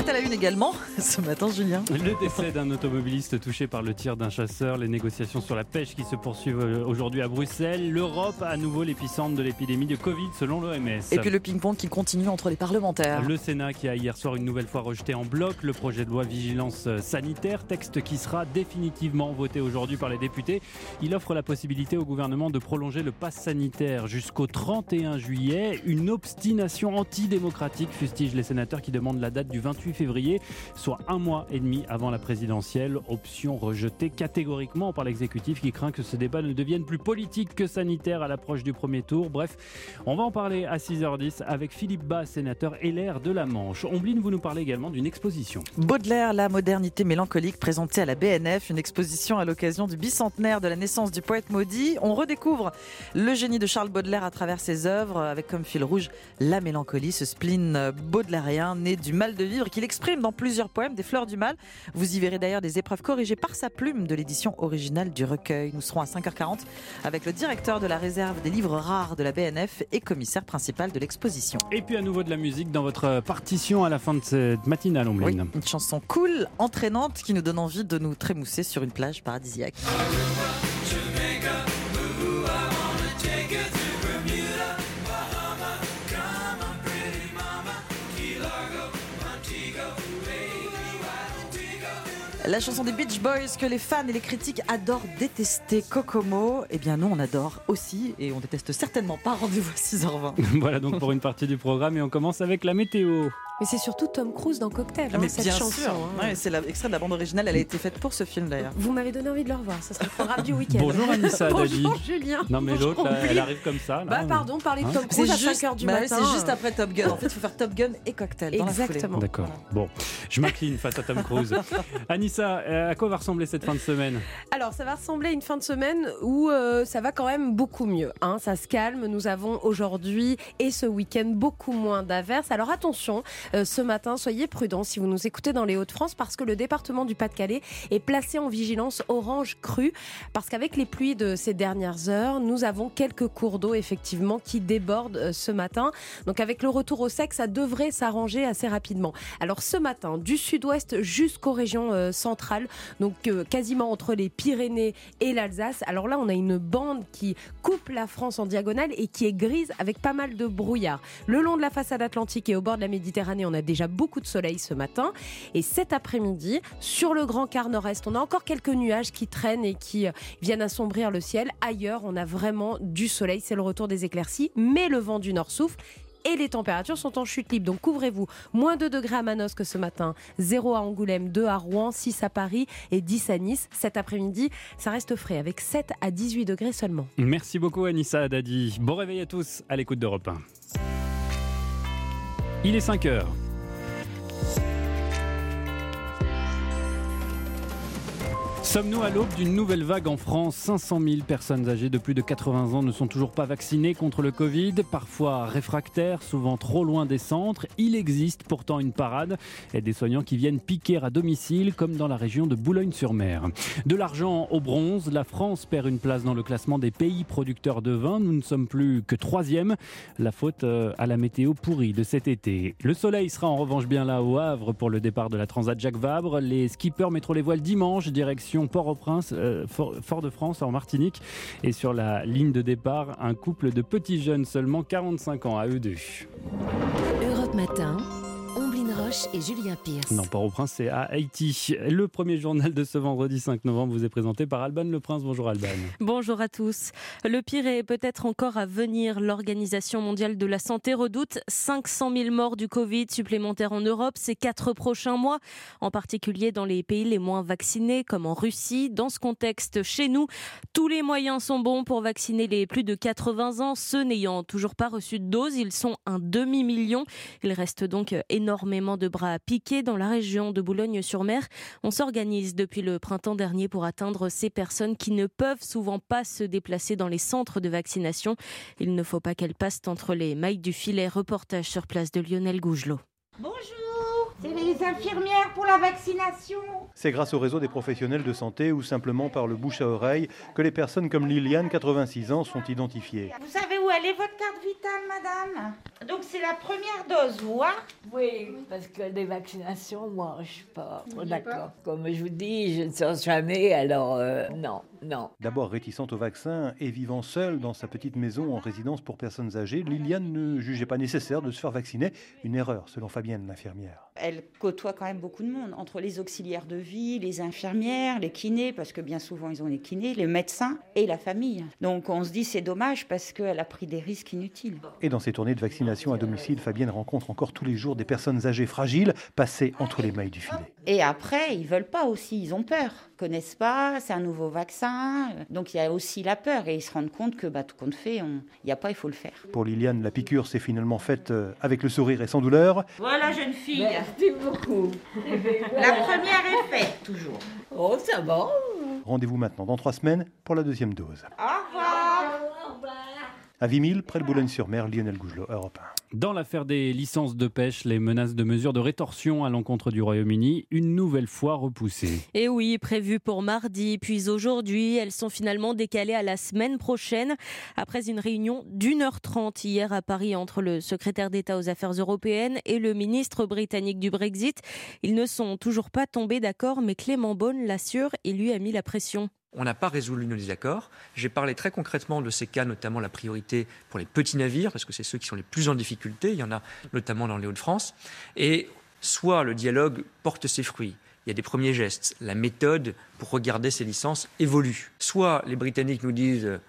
à la une également ce matin, Julien. Le décès d'un automobiliste touché par le tir d'un chasseur, les négociations sur la pêche qui se poursuivent aujourd'hui à Bruxelles, l'Europe à nouveau l'épicentre de l'épidémie de Covid selon l'OMS. Et puis le ping-pong qui continue entre les parlementaires. Le Sénat qui a hier soir une nouvelle fois rejeté en bloc le projet de loi vigilance sanitaire, texte qui sera définitivement voté aujourd'hui par les députés. Il offre la possibilité au gouvernement de prolonger le pass sanitaire jusqu'au 31 juillet. Une obstination antidémocratique, fustigent les sénateurs qui demandent la date du 28 février, soit un mois et demi avant la présidentielle. Option rejetée catégoriquement par l'exécutif qui craint que ce débat ne devienne plus politique que sanitaire à l'approche du premier tour. Bref, on va en parler à 6h10 avec Philippe Bas, sénateur LR de la Manche. Ombline, vous nous parlez également d'une exposition. Baudelaire, la modernité mélancolique, présentée à la BNF, une exposition à l'occasion du bicentenaire de la naissance du poète maudit. On redécouvre le génie de Charles Baudelaire à travers ses œuvres, avec comme fil rouge la mélancolie, ce spleen baudelairien né du mal de vivre qu'il exprime dans plusieurs poèmes des fleurs du mal. Vous y verrez d'ailleurs des épreuves corrigées par sa plume de l'édition originale du recueil. Nous serons à 5h40 avec le directeur de la réserve des livres rares de la BNF et commissaire principal de l'exposition. Et puis à nouveau de la musique dans votre partition à la fin de cette matinale, Ombline. Oui, une chanson cool, entraînante, qui nous donne envie de nous trémousser sur une plage paradisiaque. La chanson des Beach Boys que les fans et les critiques adorent détester, Kokomo. Eh bien nous on adore aussi et on déteste certainement pas. Rendez-vous à 6h20. Voilà donc pour une partie du programme et on commence avec la météo. Mais c'est surtout Tom Cruise dans Cocktail, Mais cette bien chanson. sûr, ouais, c'est l'extrait de la bande originale, elle a été faite pour ce film d'ailleurs. Vous m'avez donné envie de le revoir, ça sera le programme du week-end. Bonjour Anissa Dadi. Bonjour Julien. Non mais l'autre, là, elle arrive comme ça. Là. Bah pardon, parler de Tom C'est Cruise à juste, 5h du matin. c'est juste après Top Gun. En fait, il faut faire Top Gun et Cocktail. Dans Exactement. D'accord. Voilà. Bon, je m'incline face à Tom Cruise. Anissa, à quoi va ressembler cette fin de semaine ? Alors, ça va ressembler à une fin de semaine où ça va quand même beaucoup mieux. Hein. Ça se calme. Nous avons aujourd'hui et ce week-end beaucoup moins d'averses. Alors attention, ce matin, soyez prudents si vous nous écoutez dans les Hauts-de-France parce que le département du Pas-de-Calais est placé en vigilance orange crue. Parce qu'avec les pluies de ces dernières heures, nous avons quelques cours d'eau effectivement qui débordent ce matin. Donc avec le retour au sec, ça devrait s'arranger assez rapidement. Alors ce matin, du sud-ouest jusqu'aux régions centrales, donc quasiment entre les Pyrénées et l'Alsace. Alors là, on a une bande qui coupe la France en diagonale et qui est grise avec pas mal de brouillard. Le long de la façade atlantique et au bord de la Méditerranée, on a déjà beaucoup de soleil ce matin. Et cet après-midi, sur le grand quart nord-est, on a encore quelques nuages qui traînent et qui viennent assombrir le ciel. Ailleurs, on a vraiment du soleil, c'est le retour des éclaircies, mais le vent du nord souffle. Et les températures sont en chute libre, donc couvrez-vous. Moins 2 degrés à Manosque ce matin, 0 à Angoulême, 2 à Rouen, 6 à Paris et 10 à Nice. Cet après-midi, ça reste frais avec 7 à 18 degrés seulement. Merci beaucoup Anissa Dadi. Bon réveil à tous à l'écoute d'Europe 1. Il est 5h. Sommes-nous à l'aube d'une nouvelle vague en France ? 500 000 personnes âgées de plus de 80 ans ne sont toujours pas vaccinées contre le Covid, parfois réfractaires, souvent trop loin des centres. Il existe pourtant une parade et des soignants qui viennent piquer à domicile, comme dans la région de Boulogne-sur-Mer. De l'argent au bronze, la France perd une place dans le classement des pays producteurs de vin. Nous ne sommes plus que 3e. La faute à la météo pourrie de cet été. Le soleil sera en revanche bien là au Havre pour le départ de la Transat Jacques Vabre. Les skippers mettront les voiles dimanche, direction Port-au-Prince, Fort-de-France en Martinique. Et sur la ligne de départ, un couple de petits jeunes, seulement 45 ans, à eux deux. Europe Matin, Ombline Roche et Julien Pierce. Non, Port-au-Prince, c'est à Haïti. Le premier journal de ce vendredi 5 novembre vous est présenté par Alban Le Prince. Bonjour Alban. Bonjour à tous. Le pire est peut-être encore à venir. L'Organisation mondiale de la santé redoute 500 000 morts du Covid supplémentaires en Europe ces 4 prochains mois, en particulier dans les pays les moins vaccinés, comme en Russie. Dans ce contexte, chez nous, tous les moyens sont bons pour vacciner les plus de 80 ans, ceux n'ayant toujours pas reçu de dose. Ils sont 1,5 million. Il reste donc énormément de bras à piquer dans la région de Boulogne-sur-Mer. On s'organise depuis le printemps dernier pour atteindre ces personnes qui ne peuvent souvent pas se déplacer dans les centres de vaccination. Il ne faut pas qu'elles passent entre les mailles du filet. Reportage sur place de Lionel Gougelot. Bonjour, c'est les les infirmières pour la vaccination. C'est grâce au réseau des professionnels de santé ou simplement par le bouche à oreille que les personnes comme Liliane, 86 ans, sont identifiées. Vous savez où elle est votre carte vitale, madame? Donc c'est la première dose, vous, hein? Oui, parce que les vaccinations, moi, je suis pas d'accord. Comme je vous dis, je ne sens jamais, alors non. D'abord réticente au vaccin et vivant seule dans sa petite maison en résidence pour personnes âgées, Liliane ne jugeait pas nécessaire de se faire vacciner. Une erreur, selon Fabienne, l'infirmière. Elle côtoie quand même beaucoup de monde, entre les auxiliaires de vie, les infirmières, les kinés, parce que bien souvent ils ont les kinés, les médecins et la famille. Donc on se dit c'est dommage parce qu'elle a pris des risques inutiles. Et dans ses tournées de vaccination à domicile, Fabienne rencontre encore tous les jours des personnes âgées fragiles passées entre les mailles du filet. Et après, ils veulent pas aussi, ils ont peur. Ils connaissent pas, c'est un nouveau vaccin. Donc il y a aussi la peur et ils se rendent compte que tout compte fait, il n'y a pas, il faut le faire. Pour Liliane, la piqûre s'est finalement faite avec le sourire et sans douleur. Voilà, jeune fille. Merci beaucoup. La première est faite, toujours. Oh, ça va. Rendez-vous maintenant dans 3 semaines pour la 2e dose. Au revoir. À Vimille, près de Boulogne-sur-Mer, Lionel Gougelot, Europe 1. Dans l'affaire des licences de pêche, les menaces de mesures de rétorsion à l'encontre du Royaume-Uni, une nouvelle fois repoussées. Et oui, prévues pour mardi, puis aujourd'hui, elles sont finalement décalées à la semaine prochaine. Après une réunion d'1h30 hier à Paris entre le secrétaire d'État aux Affaires européennes et le ministre britannique du Brexit. Ils ne sont toujours pas tombés d'accord, mais Clément Beaune l'assure et lui a mis la pression. On n'a pas résolu nos désaccords. J'ai parlé très concrètement de ces cas, notamment la priorité pour les petits navires, parce que c'est ceux qui sont les plus en difficulté. Il y en a notamment dans les Hauts-de-France. Et soit le dialogue porte ses fruits. Il y a des premiers gestes. La méthode pour regarder ces licences évolue. Soit les Britanniques nous disent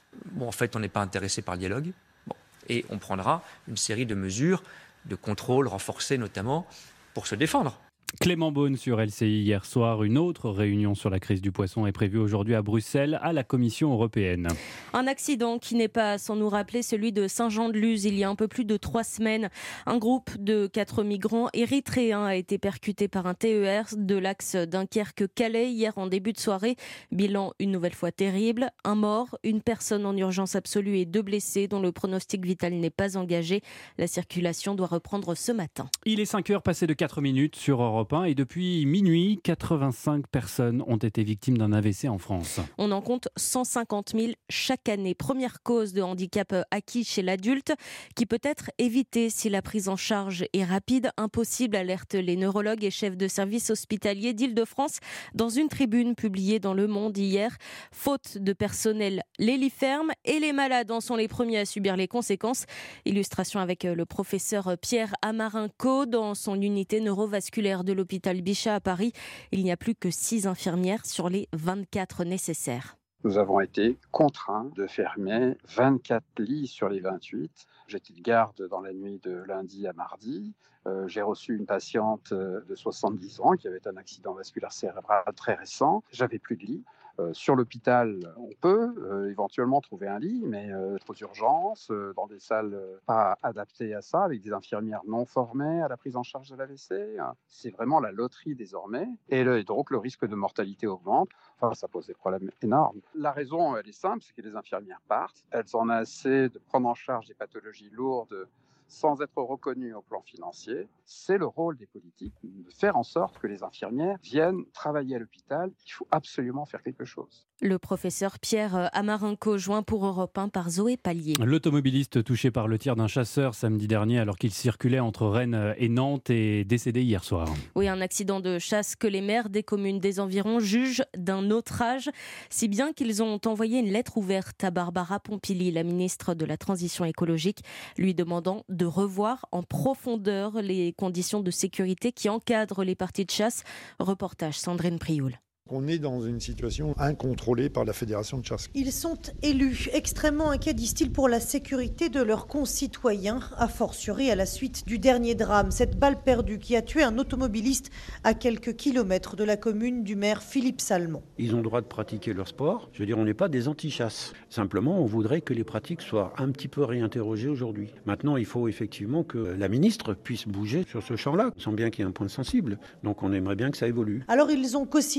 en fait, on n'est pas intéressé par le dialogue. Et on prendra une série de mesures de contrôle renforcées, notamment, pour se défendre. Clément Beaune sur LCI hier soir. Une autre réunion sur la crise du poisson est prévue aujourd'hui à Bruxelles, à la Commission européenne. Un accident qui n'est pas sans nous rappeler celui de Saint-Jean-de-Luz il y a un peu plus de 3 semaines. Un groupe de 4 migrants érythréens a été percuté par un TER de l'axe Dunkerque-Calais hier en début de soirée. Bilan une nouvelle fois terrible. Un mort, une personne en urgence absolue et 2 blessés dont le pronostic vital n'est pas engagé. La circulation doit reprendre ce matin. Il est 5h passé de 4 minutes sur Europe 1 et depuis minuit, 85 personnes ont été victimes d'un AVC en France. On en compte 150 000 chaque année. Première cause de handicap acquis chez l'adulte qui peut être évitée si la prise en charge est rapide. Impossible, alertent les neurologues et chefs de service hospitaliers d'Île-de-France dans une tribune publiée dans Le Monde hier. Faute de personnel, les lits ferment et les malades en sont les premiers à subir les conséquences. Illustration avec le professeur Pierre Amarinco dans son unité neurovasculaire de l'hôpital Bichat à Paris. Il n'y a plus que 6 infirmières sur les 24 nécessaires. Nous avons été contraints de fermer 24 lits sur les 28. J'étais de garde dans la nuit de lundi à mardi. J'ai reçu une patiente de 70 ans qui avait un accident vasculaire cérébral très récent. J'avais plus de lit. Sur l'hôpital, on peut éventuellement trouver un lit, mais aux urgences, dans des salles pas adaptées à ça, avec des infirmières non formées à la prise en charge de l'AVC. C'est vraiment la loterie désormais. Et donc, le risque de mortalité augmente. Enfin, ça pose des problèmes énormes. La raison, elle est simple, c'est que les infirmières partent. Elles en ont assez de prendre en charge des pathologies lourdes sans être reconnues au plan financier. C'est le rôle des politiques de faire en sorte que les infirmières viennent travailler à l'hôpital. Il faut absolument faire quelque chose. Le professeur Pierre Amarinco, joint pour Europe 1 par Zoé Pallier. L'automobiliste touché par le tir d'un chasseur samedi dernier alors qu'il circulait entre Rennes et Nantes est décédé hier soir. Oui, un accident de chasse que les maires des communes des environs jugent d'un autre âge, si bien qu'ils ont envoyé une lettre ouverte à Barbara Pompili, la ministre de la Transition écologique, lui demandant de revoir en profondeur les conditions de sécurité qui encadrent les parties de chasse. Reportage Sandrine Prioul. On est dans une situation incontrôlée par la Fédération de chasse. Ils sont élus, extrêmement inquiets, disent-ils, pour la sécurité de leurs concitoyens, a fortiori à la suite du dernier drame, cette balle perdue qui a tué un automobiliste à quelques kilomètres de la commune du maire Philippe Salmon. Ils ont le droit de pratiquer leur sport. Je veux dire, on n'est pas des anti-chasses. Simplement, on voudrait que les pratiques soient un petit peu réinterrogées aujourd'hui. Maintenant, il faut effectivement que la ministre puisse bouger sur ce champ-là. On sent bien qu'il y a un point sensible, donc on aimerait bien que ça évolue. Alors ils ont co-signé un courrier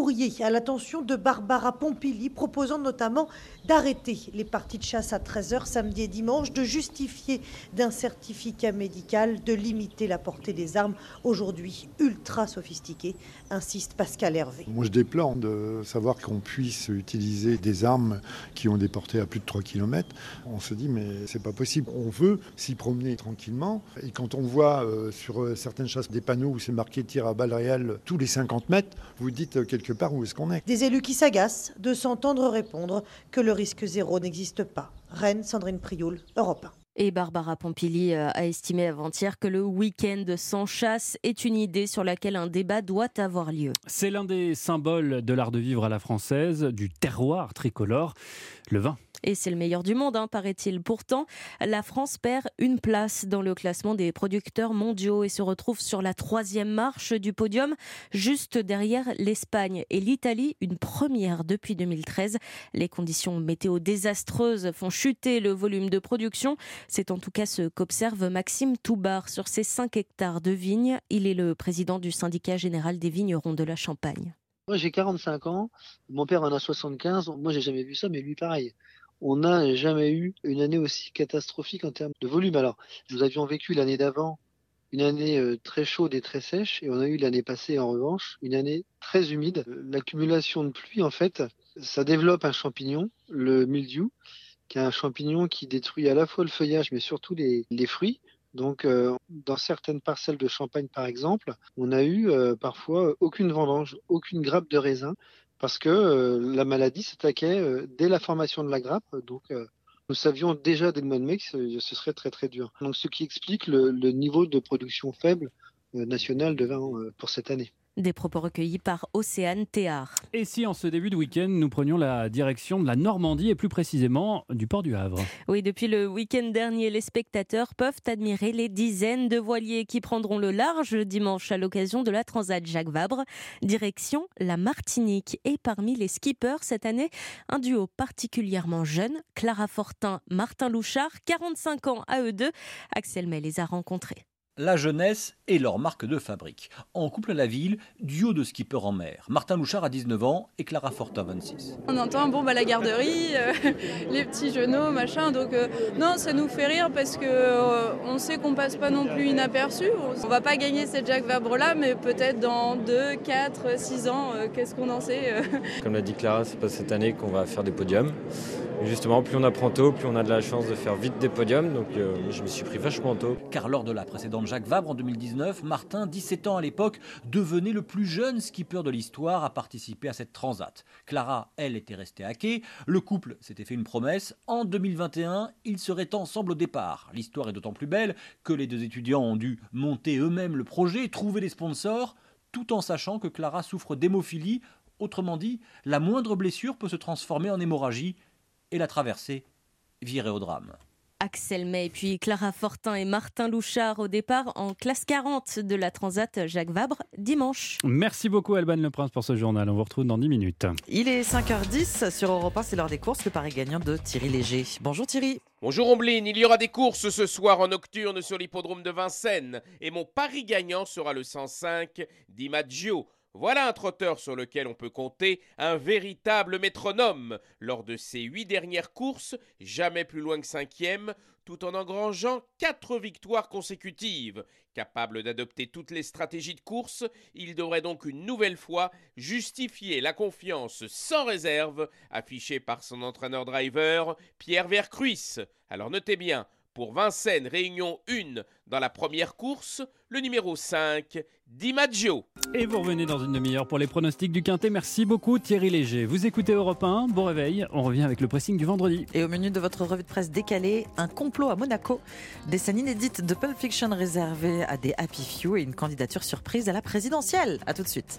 courrier à l'attention de Barbara Pompili, proposant notamment d'arrêter les parties de chasse à 13h samedi et dimanche, de justifier d'un certificat médical, de limiter la portée des armes, aujourd'hui ultra sophistiquées, insiste Pascal Hervé. Moi je déplore de savoir qu'on puisse utiliser des armes qui ont des portées à plus de 3 km. On se dit mais c'est pas possible. On veut s'y promener tranquillement et quand on voit sur certaines chasses des panneaux où c'est marqué tir à balles réelles tous les 50 mètres, vous dites quelque part où est-ce qu'on est. Des élus qui s'agacent de s'entendre répondre que le risque zéro n'existe pas. Rennes, Sandrine Prioul, Europe 1. Et Barbara Pompili a estimé avant-hier que le week-end sans chasse est une idée sur laquelle un débat doit avoir lieu. C'est l'un des symboles de l'art de vivre à la française, du terroir tricolore, le vin. Et c'est le meilleur du monde, paraît-il. Pourtant, la France perd une place dans le classement des producteurs mondiaux et se retrouve sur la 3e marche du podium, juste derrière l'Espagne et l'Italie, une première depuis 2013. Les conditions météo désastreuses font chuter le volume de production. C'est en tout cas ce qu'observe Maxime Toubar sur ses 5 hectares de vignes. Il est le président du syndicat général des vignerons de la Champagne. Moi, j'ai 45 ans, mon père en a 75. Moi, j'ai jamais vu ça, mais lui, pareil. On n'a jamais eu une année aussi catastrophique en termes de volume. Alors, nous avions vécu l'année d'avant une année très chaude et très sèche, et on a eu l'année passée, en revanche, une année très humide. L'accumulation de pluie, en fait, ça développe un champignon, le mildiou, qui est un champignon qui détruit à la fois le feuillage, mais surtout les fruits. Donc, dans certaines parcelles de Champagne, par exemple, on a eu parfois aucune vendange, aucune grappe de raisin, parce que la maladie s'attaquait dès la formation de la grappe. Donc, nous savions déjà dès le mois de mai que ce serait très très dur. Donc, ce qui explique le niveau de production faible national de vin pour cette année. Des propos recueillis par Océane Théard. Et si en ce début de week-end, nous prenions la direction de la Normandie et plus précisément du port du Havre? Oui, depuis le week-end dernier, les spectateurs peuvent admirer les dizaines de voiliers qui prendront le large dimanche à l'occasion de la Transat Jacques Vabre. Direction la Martinique. Et parmi les skippers cette année, un duo particulièrement jeune, Clara Fortin, Martin Louchard, 45 ans à eux deux. Axel May les a rencontrés. La jeunesse est leur marque de fabrique. En couple à la ville, duo de skippers en mer. Martin Louchard a 19 ans et Clara Fortin 26. On entend la garderie, les petits genoux, machin. Donc non, ça nous fait rire parce que on sait qu'on passe pas non plus inaperçu. On va pas gagner cette Jacques Vabre là, mais peut-être dans 2, 4, 6 ans, qu'est-ce qu'on en sait Comme l'a dit Clara, c'est pas cette année qu'on va faire des podiums. Et justement, plus on apprend tôt, plus on a de la chance de faire vite des podiums. Donc je me suis pris vachement tôt. Car lors de la précédente Jacques Vabre en 2019, Martin, 17 ans à l'époque, devenait le plus jeune skipper de l'histoire à participer à cette transat. Clara, elle, était restée à quai. Le couple s'était fait une promesse. En 2021, ils seraient ensemble au départ. L'histoire est d'autant plus belle que les deux étudiants ont dû monter eux-mêmes le projet, trouver des sponsors, tout en sachant que Clara souffre d'hémophilie. Autrement dit, la moindre blessure peut se transformer en hémorragie et la traversée virer au drame. Axel May, puis Clara Fortin et Martin Louchard au départ en classe 40 de la Transat Jacques Vabre dimanche. Merci beaucoup Alban Le Prince pour ce journal. On vous retrouve dans 10 minutes. Il est 5h10 sur Europe 1, c'est l'heure des courses, le pari gagnant de Thierry Léger. Bonjour Thierry. Bonjour Omblin, il y aura des courses ce soir en nocturne sur l'hippodrome de Vincennes et mon pari gagnant sera le 105 DiMaggio. Voilà un trotteur sur lequel on peut compter un véritable métronome. Lors de ses 8 dernières courses, jamais plus loin que 5e, tout en engrangeant 4 victoires consécutives. Capable d'adopter toutes les stratégies de course, il devrait donc une nouvelle fois justifier la confiance sans réserve affichée par son entraîneur-driver Pierre Vercruis. Alors notez bien, pour Vincennes, Réunion 1, dans la première course, le numéro 5, DiMaggio. Et vous revenez dans une demi-heure pour les pronostics du Quintet. Merci beaucoup Thierry Léger. Vous écoutez Europe 1, bon réveil. On revient avec le pressing du vendredi. Et au menu de votre revue de presse décalée, un complot à Monaco, des scènes inédites de Pulp Fiction réservées à des Happy Few et une candidature surprise à la présidentielle. A tout de suite.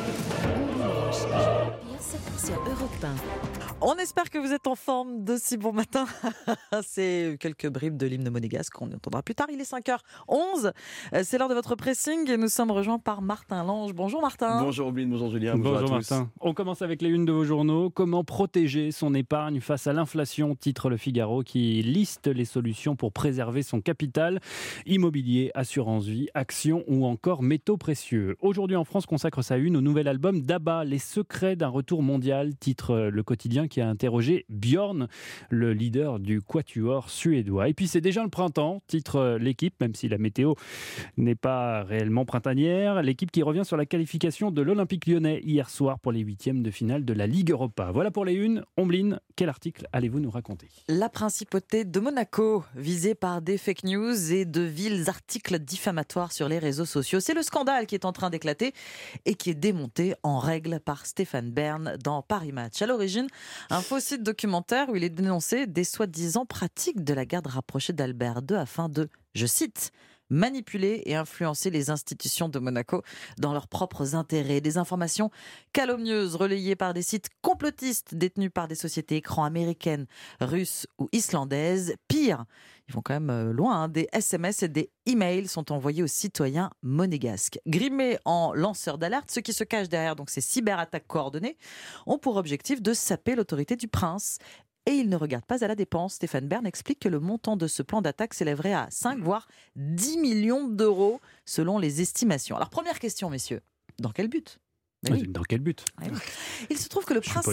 Sur Europe 1. On espère que vous êtes en forme de si bon matin. C'est quelques bribes de l'hymne monégasque qu'on entendra plus tard. Il est 5h11. C'est l'heure de votre pressing et nous sommes rejoints par Martin Lange. Bonjour Martin. Bonjour Oblin, bonjour Julien. Bonjour Martin. On commence avec les unes de vos journaux. Comment protéger son épargne face à l'inflation, titre Le Figaro, qui liste les solutions pour préserver son capital. Immobilier, assurance vie, actions ou encore métaux précieux. Aujourd'hui en France consacre sa une au nouvel album d'Abba, Les secrets d'un retour mondial, titre le quotidien qui a interrogé Björn, le leader du quatuor suédois. Et puis c'est déjà le printemps, titre l'équipe, même si la météo n'est pas réellement printanière. L'équipe qui revient sur la qualification de l'Olympique lyonnais hier soir pour les 8e de finale de la Ligue Europa. Voilà pour les unes. Ombline, quel article allez-vous nous raconter ? La principauté de Monaco, visée par des fake news et de vils articles diffamatoires sur les réseaux sociaux. C'est le scandale qui est en train d'éclater et qui est démonté en règle par Stéphane Bern dans Paris Match. À l'origine, un faux site documentaire où il est dénoncé des soi-disant pratiques de la garde rapprochée d'Albert II afin de, je cite, manipuler et influencer les institutions de Monaco dans leurs propres intérêts. Des informations calomnieuses relayées par des sites complotistes détenus par des sociétés écrans américaines, russes ou islandaises. Pire, ils vont quand même loin, des SMS et des emails sont envoyés aux citoyens monégasques. Grimés en lanceurs d'alerte, ceux qui se cachent derrière donc ces cyberattaques coordonnées ont pour objectif de saper l'autorité du prince. Et il ne regarde pas à la dépense. Stéphane Bern explique que le montant de ce plan d'attaque s'élèverait à 5 voire 10 millions d'euros selon les estimations. Alors première question, messieurs, dans quel but ? Oui. Dans quel but ? Il se trouve que le prince,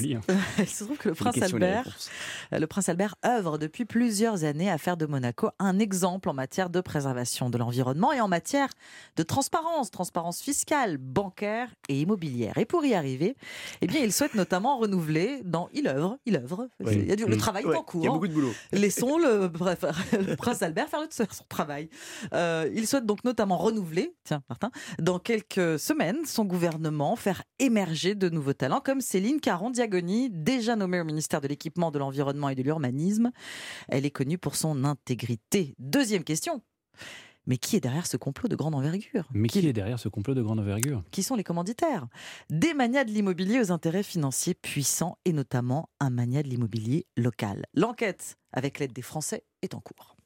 le prince Albert œuvre depuis plusieurs années à faire de Monaco un exemple en matière de préservation de l'environnement et en matière de transparence fiscale, bancaire et immobilière. Et pour y arriver, eh bien, il souhaite notamment renouveler il œuvre. Oui. Le travail est en cours. Il y a beaucoup de boulot. Laissons le prince Albert faire son travail. Il souhaite donc notamment renouveler, Martin, dans quelques semaines, son gouvernement, faire émerger de nouveaux talents comme Céline Caron-Diagoni, déjà nommée au ministère de l'Équipement, de l'Environnement et de l'Urbanisme. Elle est connue pour son intégrité. Deuxième question. Mais qui est derrière ce complot de grande envergure ? Qui sont les commanditaires ? Des manias de l'immobilier aux intérêts financiers puissants et notamment un mania de l'immobilier local. L'enquête, avec l'aide des Français, est en cours.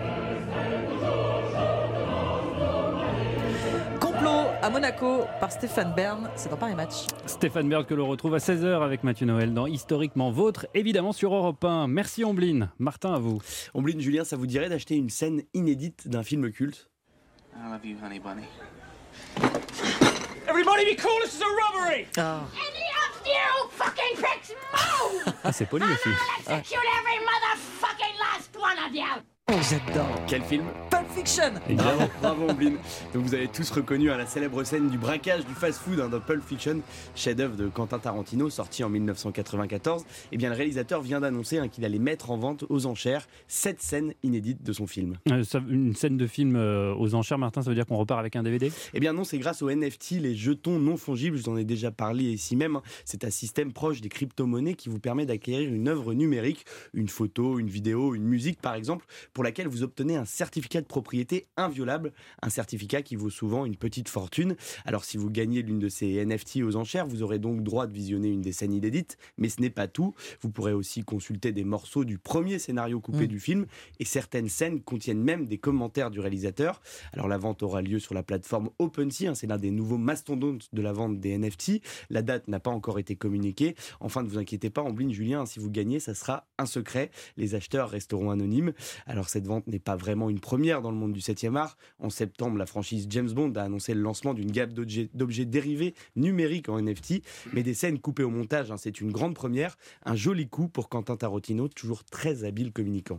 À Monaco par Stéphane Bern, c'est dans Paris Match. Stéphane Bern que l'on retrouve à 16h avec Mathieu Noël dans Historiquement Vôtre, évidemment sur Europe 1. Merci Ombline. Martin, à vous. Ombline, Julien, ça vous dirait d'acheter une scène inédite d'un film culte ? I love you, honey bunny. Everybody be cool, this is a robbery! Any of you fucking pricks move! Ah, c'est poli aussi. I'll execute every motherfucking last one of you! J'adore. Quel film ? Pulp Fiction. Bravo Ombline. Donc vous avez tous reconnu la célèbre scène du braquage du fast-food dans Pulp Fiction, chef-d'œuvre de Quentin Tarantino, sorti en 1994. Eh bien le réalisateur vient d'annoncer qu'il allait mettre en vente aux enchères 7 scènes inédites de son film. Une scène de film aux enchères, Martin, ça veut dire qu'on repart avec un DVD ? Eh bien non, c'est grâce aux NFT, les jetons non fongibles. Je vous en ai déjà parlé ici même. C'est un système proche des crypto-monnaies qui vous permet d'acquérir une œuvre numérique, une photo, une vidéo, une musique par exemple, pour laquelle vous obtenez un certificat de propriété inviolable, un certificat qui vaut souvent une petite fortune. Alors si vous gagnez l'une de ces NFT aux enchères, vous aurez donc droit de visionner une des scènes inédites, mais ce n'est pas tout. Vous pourrez aussi consulter des morceaux du premier scénario coupé du film, et certaines scènes contiennent même des commentaires du réalisateur. Alors la vente aura lieu sur la plateforme OpenSea, c'est l'un des nouveaux mastodontes de la vente des NFT. La date n'a pas encore été communiquée. Enfin, ne vous inquiétez pas, Ombline, Julien, si vous gagnez, ça sera un secret. Les acheteurs resteront anonymes. Alors cette vente n'est pas vraiment une première dans le monde du 7e art. En septembre, la franchise James Bond a annoncé le lancement d'une gamme d'objets dérivés numériques en NFT, mais des scènes coupées au montage, c'est une grande première. Un joli coup pour Quentin Tarantino, toujours très habile communicant.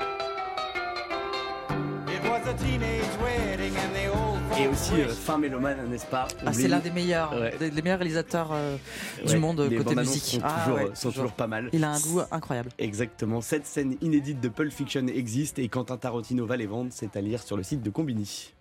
Et aussi fin mélomane, n'est-ce pas ? C'est l'un des meilleurs, des meilleurs réalisateurs du monde côté musique. Sont toujours pas mal. Il a un goût incroyable. Exactement. 7 scènes inédites de Pulp Fiction existent et Quentin Tarantino va les vendre. C'est à lire sur le site de Combini.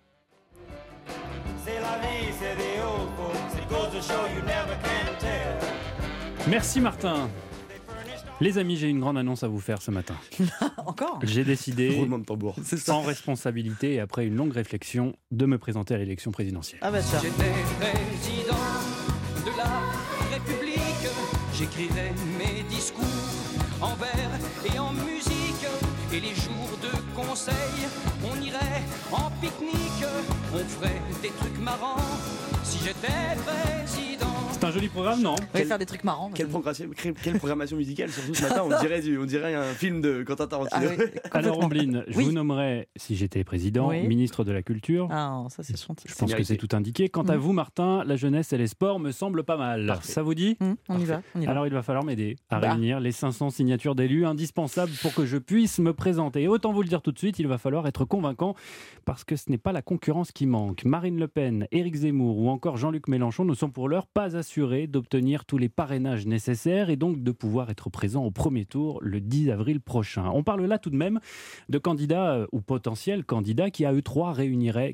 Merci Martin. Les amis, j'ai une grande annonce à vous faire ce matin. Encore ? J'ai décidé, roulement de tambour, sans responsabilité et après une longue réflexion, de me présenter à l'élection présidentielle. Ah bah ça. J'étais président de la République, j'écrirais mes discours en vers et en musique, et les jours de conseil, on irait en pique-nique, on ferait des trucs marrants si j'étais président. C'est un joli programme, non? On va faire des trucs marrants. Quelle programmation musicale, surtout ce matin, on dirait un film de Quentin Tarantino. Ah oui, alors Ombline, je vous nommerais, si j'étais président, ministre de la Culture. Ah, ça c'est gentil. Je pense que c'est tout indiqué. Quant à vous, Martin, la jeunesse et les sports me semblent pas mal. Parfait. Ça vous dit? On y va. Alors il va falloir m'aider à réunir les 500 signatures d'élus indispensables pour que je puisse me présenter. Et autant vous le dire tout de suite, il va falloir être convaincant parce que ce n'est pas la concurrence qui manque. Marine Le Pen, Éric Zemmour ou encore Jean-Luc Mélenchon ne sont pour l'heure pas assurés d'obtenir tous les parrainages nécessaires et donc de pouvoir être présents au premier tour le 10 avril prochain. On parle là tout de même de candidats ou potentiels candidats qui à eux trois réuniraient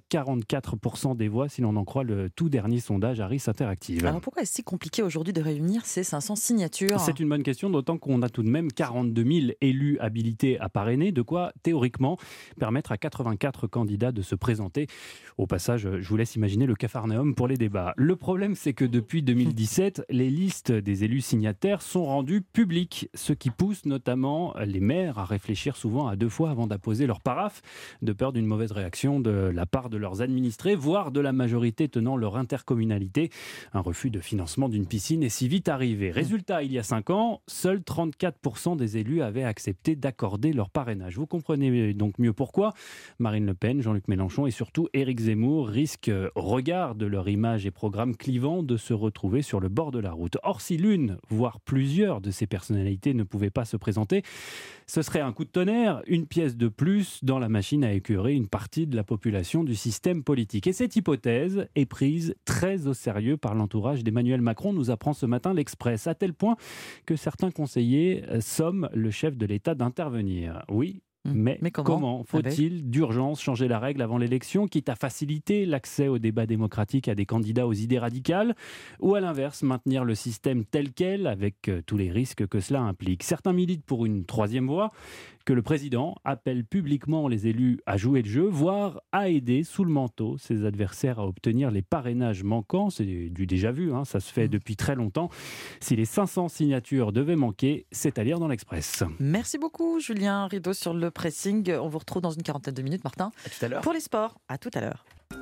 44% des voix si l'on en croit le tout dernier sondage Harris Interactive. Alors pourquoi est-ce si compliqué aujourd'hui de réunir ces 500 signatures? C'est une bonne question, d'autant qu'on a tout de même 42 000 élus habilités à parrainer, de quoi théoriquement permettre à 84 candidats de se présenter. Au passage, je vous laisse imaginer le capharnaüm pour les débats. Le problème, c'est que depuis 2017, les listes des élus signataires sont rendues publiques, ce qui pousse notamment les maires à réfléchir souvent à 2 fois avant d'apposer leur paraphe, de peur d'une mauvaise réaction de la part de leurs administrés, voire de la majorité tenant leur intercommunalité. Un refus de financement d'une piscine est si vite arrivé. Résultat, il y a 5 ans, seuls 34% des élus avaient accepté d'accorder leur parrainage. Vous comprenez donc mieux pourquoi Marine Le Pen, Jean-Luc Mélenchon et surtout Éric Zemmour risquent, au regard de leur image et programme clivant, de se retrouver sur le bord de la route. Or, si l'une, voire plusieurs de ces personnalités ne pouvaient pas se présenter, ce serait un coup de tonnerre, une pièce de plus dans la machine à écœurer une partie de la population du système politique. Et cette hypothèse est prise très au sérieux par l'entourage d'Emmanuel Macron, nous apprend ce matin l'Express, à tel point que certains conseillers somment le chef de l'État d'intervenir. Oui. Mais comment faut-il d'urgence changer la règle avant l'élection, quitte à faciliter l'accès au débat démocratique à des candidats aux idées radicales, ou à l'inverse, maintenir le système tel quel avec tous les risques que cela implique? Certains militent pour une troisième voie, que le président appelle publiquement les élus à jouer le jeu, voire à aider sous le manteau ses adversaires à obtenir les parrainages manquants. C'est du déjà vu, ça se fait depuis très longtemps. Si les 500 signatures devaient manquer, c'est à lire dans l'Express. Merci beaucoup Julien Rideau sur le pressing. On vous retrouve dans une quarantaine de minutes, Martin. À tout à l'heure. Pour les sports, à tout à l'heure.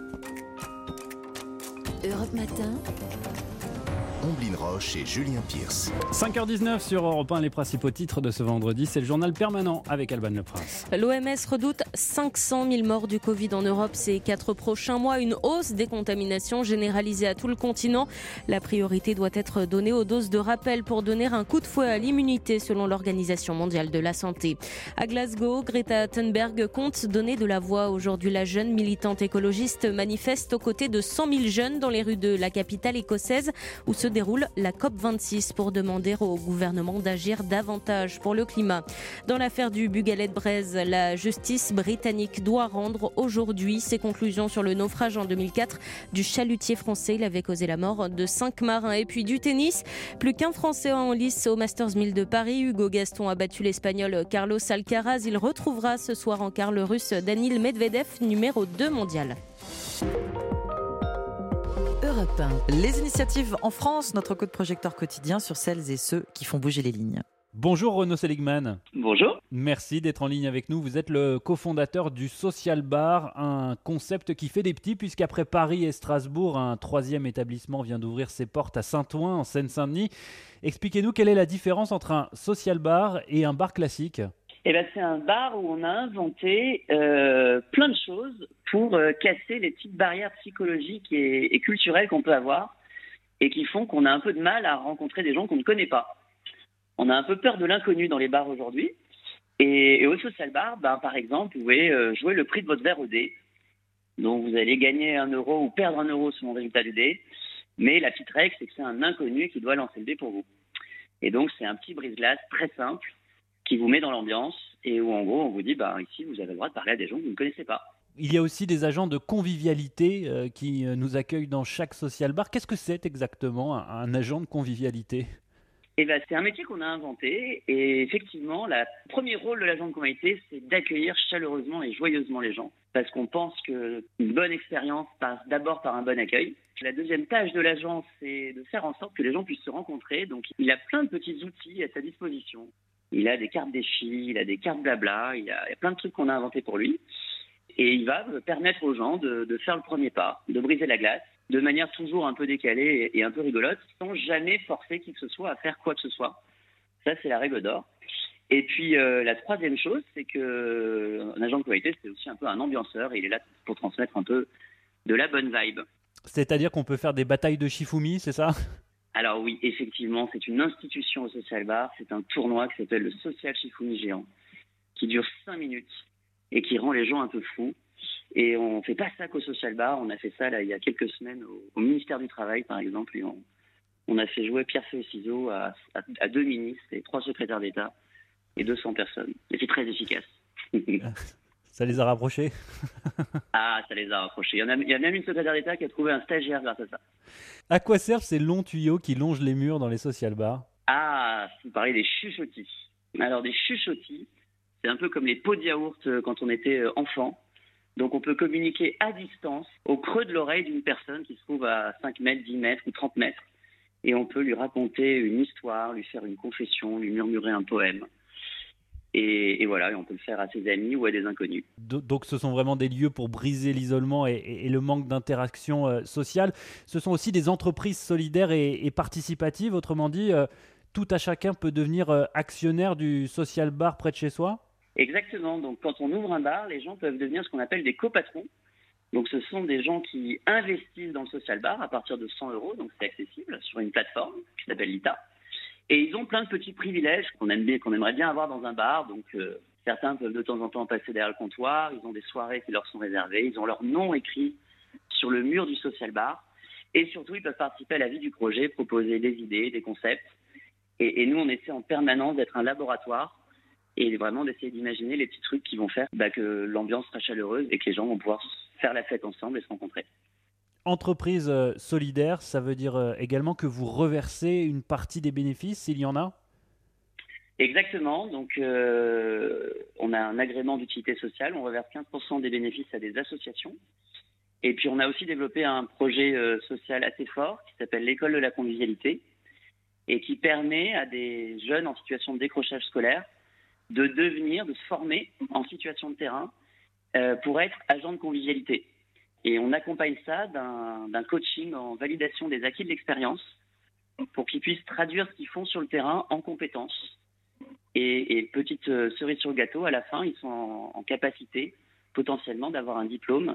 Europe Matin. Omblin Roche et Julien Pierce. 5h19 sur Europe 1, les principaux titres de ce vendredi, c'est le journal permanent avec Alban Leprince. L'OMS redoute 500 000 morts du Covid en Europe ces 4 prochains mois, une hausse des contaminations généralisée à tout le continent. La priorité doit être donnée aux doses de rappel pour donner un coup de fouet à l'immunité selon l'Organisation mondiale de la santé. À Glasgow, Greta Thunberg compte donner de la voix. Aujourd'hui, la jeune militante écologiste manifeste aux côtés de 100 000 jeunes dans les rues de la capitale écossaise où se déroule la COP26 pour demander au gouvernement d'agir davantage pour le climat. Dans l'affaire du Bugalet-Braise, la justice britannique doit rendre aujourd'hui ses conclusions sur le naufrage en 2004 du chalutier français. Il avait causé la mort de 5 marins. Et puis du tennis, plus qu'un Français en lice au Masters 1000 de Paris. Hugo Gaston a battu l'Espagnol Carlos Alcaraz. Il retrouvera ce soir en quart le Russe Danil Medvedev, numéro 2 mondial. Europe 1. Les initiatives en France, notre coup de projecteur quotidien sur celles et ceux qui font bouger les lignes. Bonjour Renaud Seligman. Bonjour. Merci d'être en ligne avec nous. Vous êtes le cofondateur du Social Bar, un concept qui fait des petits puisqu'après Paris et Strasbourg, un 3e établissement vient d'ouvrir ses portes à Saint-Ouen en Seine-Saint-Denis. Expliquez-nous quelle est la différence entre un social bar et un bar classique. C'est un bar où on a inventé plein de choses pour casser les petites barrières psychologiques et culturelles qu'on peut avoir et qui font qu'on a un peu de mal à rencontrer des gens qu'on ne connaît pas. On a un peu peur de l'inconnu dans les bars aujourd'hui. Et au social bar, par exemple, vous pouvez jouer le prix de votre verre au dé. Donc vous allez gagner 1 euro ou perdre 1 euro selon le résultat du dé. Mais la petite règle, c'est que c'est un inconnu qui doit lancer le dé pour vous. Et donc c'est un petit brise-glace très simple qui vous met dans l'ambiance et où en gros on vous dit ici vous avez le droit de parler à des gens que vous ne connaissez pas. Il y a aussi des agents de convivialité qui nous accueillent dans chaque social bar. Qu'est-ce que c'est exactement un agent de convivialité ? C'est un métier qu'on a inventé et effectivement le premier rôle de l'agent de convivialité, c'est d'accueillir chaleureusement et joyeusement les gens parce qu'on pense qu'une bonne expérience passe d'abord par un bon accueil. La deuxième tâche de l'agent, c'est de faire en sorte que les gens puissent se rencontrer. Donc il a plein de petits outils à sa disposition. Il a des cartes défis, il a des cartes blabla, il y a plein de trucs qu'on a inventés pour lui. Et il va permettre aux gens de faire le premier pas, de briser la glace de manière toujours un peu décalée et un peu rigolote, sans jamais forcer qui que ce soit à faire quoi que ce soit. Ça, c'est la règle d'or. Et puis, la troisième chose, c'est qu'un agent de qualité, c'est aussi un peu un ambianceur. Et il est là pour transmettre un peu de la bonne vibe. C'est-à-dire qu'on peut faire des batailles de Shifumi, c'est ça ? Alors oui, effectivement, c'est une institution au Social Bar. C'est un tournoi qui s'appelle le Social Shifumi Géant, qui dure 5 minutes et qui rend les gens un peu fous. Et on ne fait pas ça qu'au Social Bar. On a fait ça là, il y a quelques semaines au ministère du Travail, par exemple. Et on a fait jouer pierre, feuille, ciseaux à 2 ministres et 3 secrétaires d'État et 200 personnes. Et c'est très efficace. Ça les a rapprochés. Ah, ça les a rapprochés. Il y a même une secrétaire d'État qui a trouvé un stagiaire grâce à ça. À quoi servent ces longs tuyaux qui longent les murs dans les social bars ? Ah, vous parlez des chuchotis. Alors, des chuchotis, c'est un peu comme les pots de yaourt quand on était enfant. Donc, on peut communiquer à distance, au creux de l'oreille d'une personne qui se trouve à 5 mètres, 10 mètres ou 30 mètres. Et on peut lui raconter une histoire, lui faire une confession, lui murmurer un poème. Et voilà, et on peut le faire à ses amis ou à des inconnus. Donc ce sont vraiment des lieux pour briser l'isolement et le manque d'interaction sociale. Ce sont aussi des entreprises solidaires et participatives. Autrement dit, tout à chacun peut devenir actionnaire du social bar près de chez soi ? Exactement. Donc quand on ouvre un bar, les gens peuvent devenir ce qu'on appelle des copatrons. Donc ce sont des gens qui investissent dans le social bar à partir de 100 €. Donc c'est accessible sur une plateforme qui s'appelle Lita. Et ils ont plein de petits privilèges qu'on aimerait bien avoir dans un bar. Donc, certains peuvent de temps en temps passer derrière le comptoir. Ils ont des soirées qui leur sont réservées. Ils ont leur nom écrit sur le mur du social bar. Et surtout, ils peuvent participer à la vie du projet, proposer des idées, des concepts. Et nous, on essaie en permanence d'être un laboratoire et vraiment d'essayer d'imaginer les petits trucs qui vont faire que l'ambiance sera chaleureuse et que les gens vont pouvoir faire la fête ensemble et se rencontrer. Entreprise solidaire, ça veut dire également que vous reversez une partie des bénéfices, s'il y en a ? Exactement. Donc, on a un agrément d'utilité sociale. On reverse 15% des bénéfices à des associations. Et puis, on a aussi développé un projet social assez fort qui s'appelle l'École de la convivialité et qui permet à des jeunes en situation de décrochage scolaire de se former en situation de terrain pour être agent de convivialité. Et on accompagne ça d'un coaching en validation des acquis de l'expérience pour qu'ils puissent traduire ce qu'ils font sur le terrain en compétences. Et petite cerise sur le gâteau, à la fin, ils sont en capacité potentiellement d'avoir un diplôme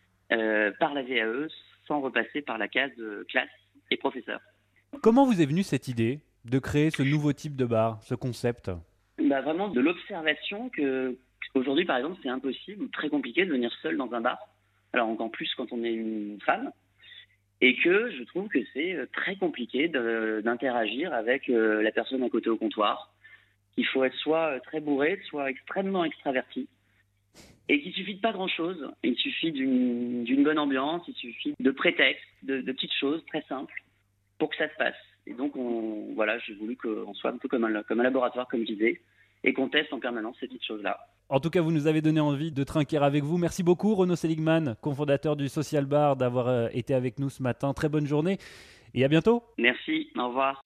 par la VAE sans repasser par la case de classe et professeur. Comment vous est venue cette idée de créer ce nouveau type de bar, ce concept ? Vraiment de l'observation qu'aujourd'hui, par exemple, c'est impossible ou très compliqué de venir seul dans un bar. Alors encore plus quand on est une femme, et que je trouve que c'est très compliqué d'interagir avec la personne à côté au comptoir. Il faut être soit très bourré, soit extrêmement extraverti, et qu'il suffit de pas grand-chose. Il suffit d'une bonne ambiance, il suffit de prétextes, de petites choses très simples pour que ça se passe. Et donc j'ai voulu qu'on soit un peu comme un laboratoire, comme je disais, et qu'on teste en permanence ces petites choses-là. En tout cas, vous nous avez donné envie de trinquer avec vous. Merci beaucoup, Renaud Seligman, cofondateur du Social Bar, d'avoir été avec nous ce matin. Très bonne journée et à bientôt. Merci, au revoir.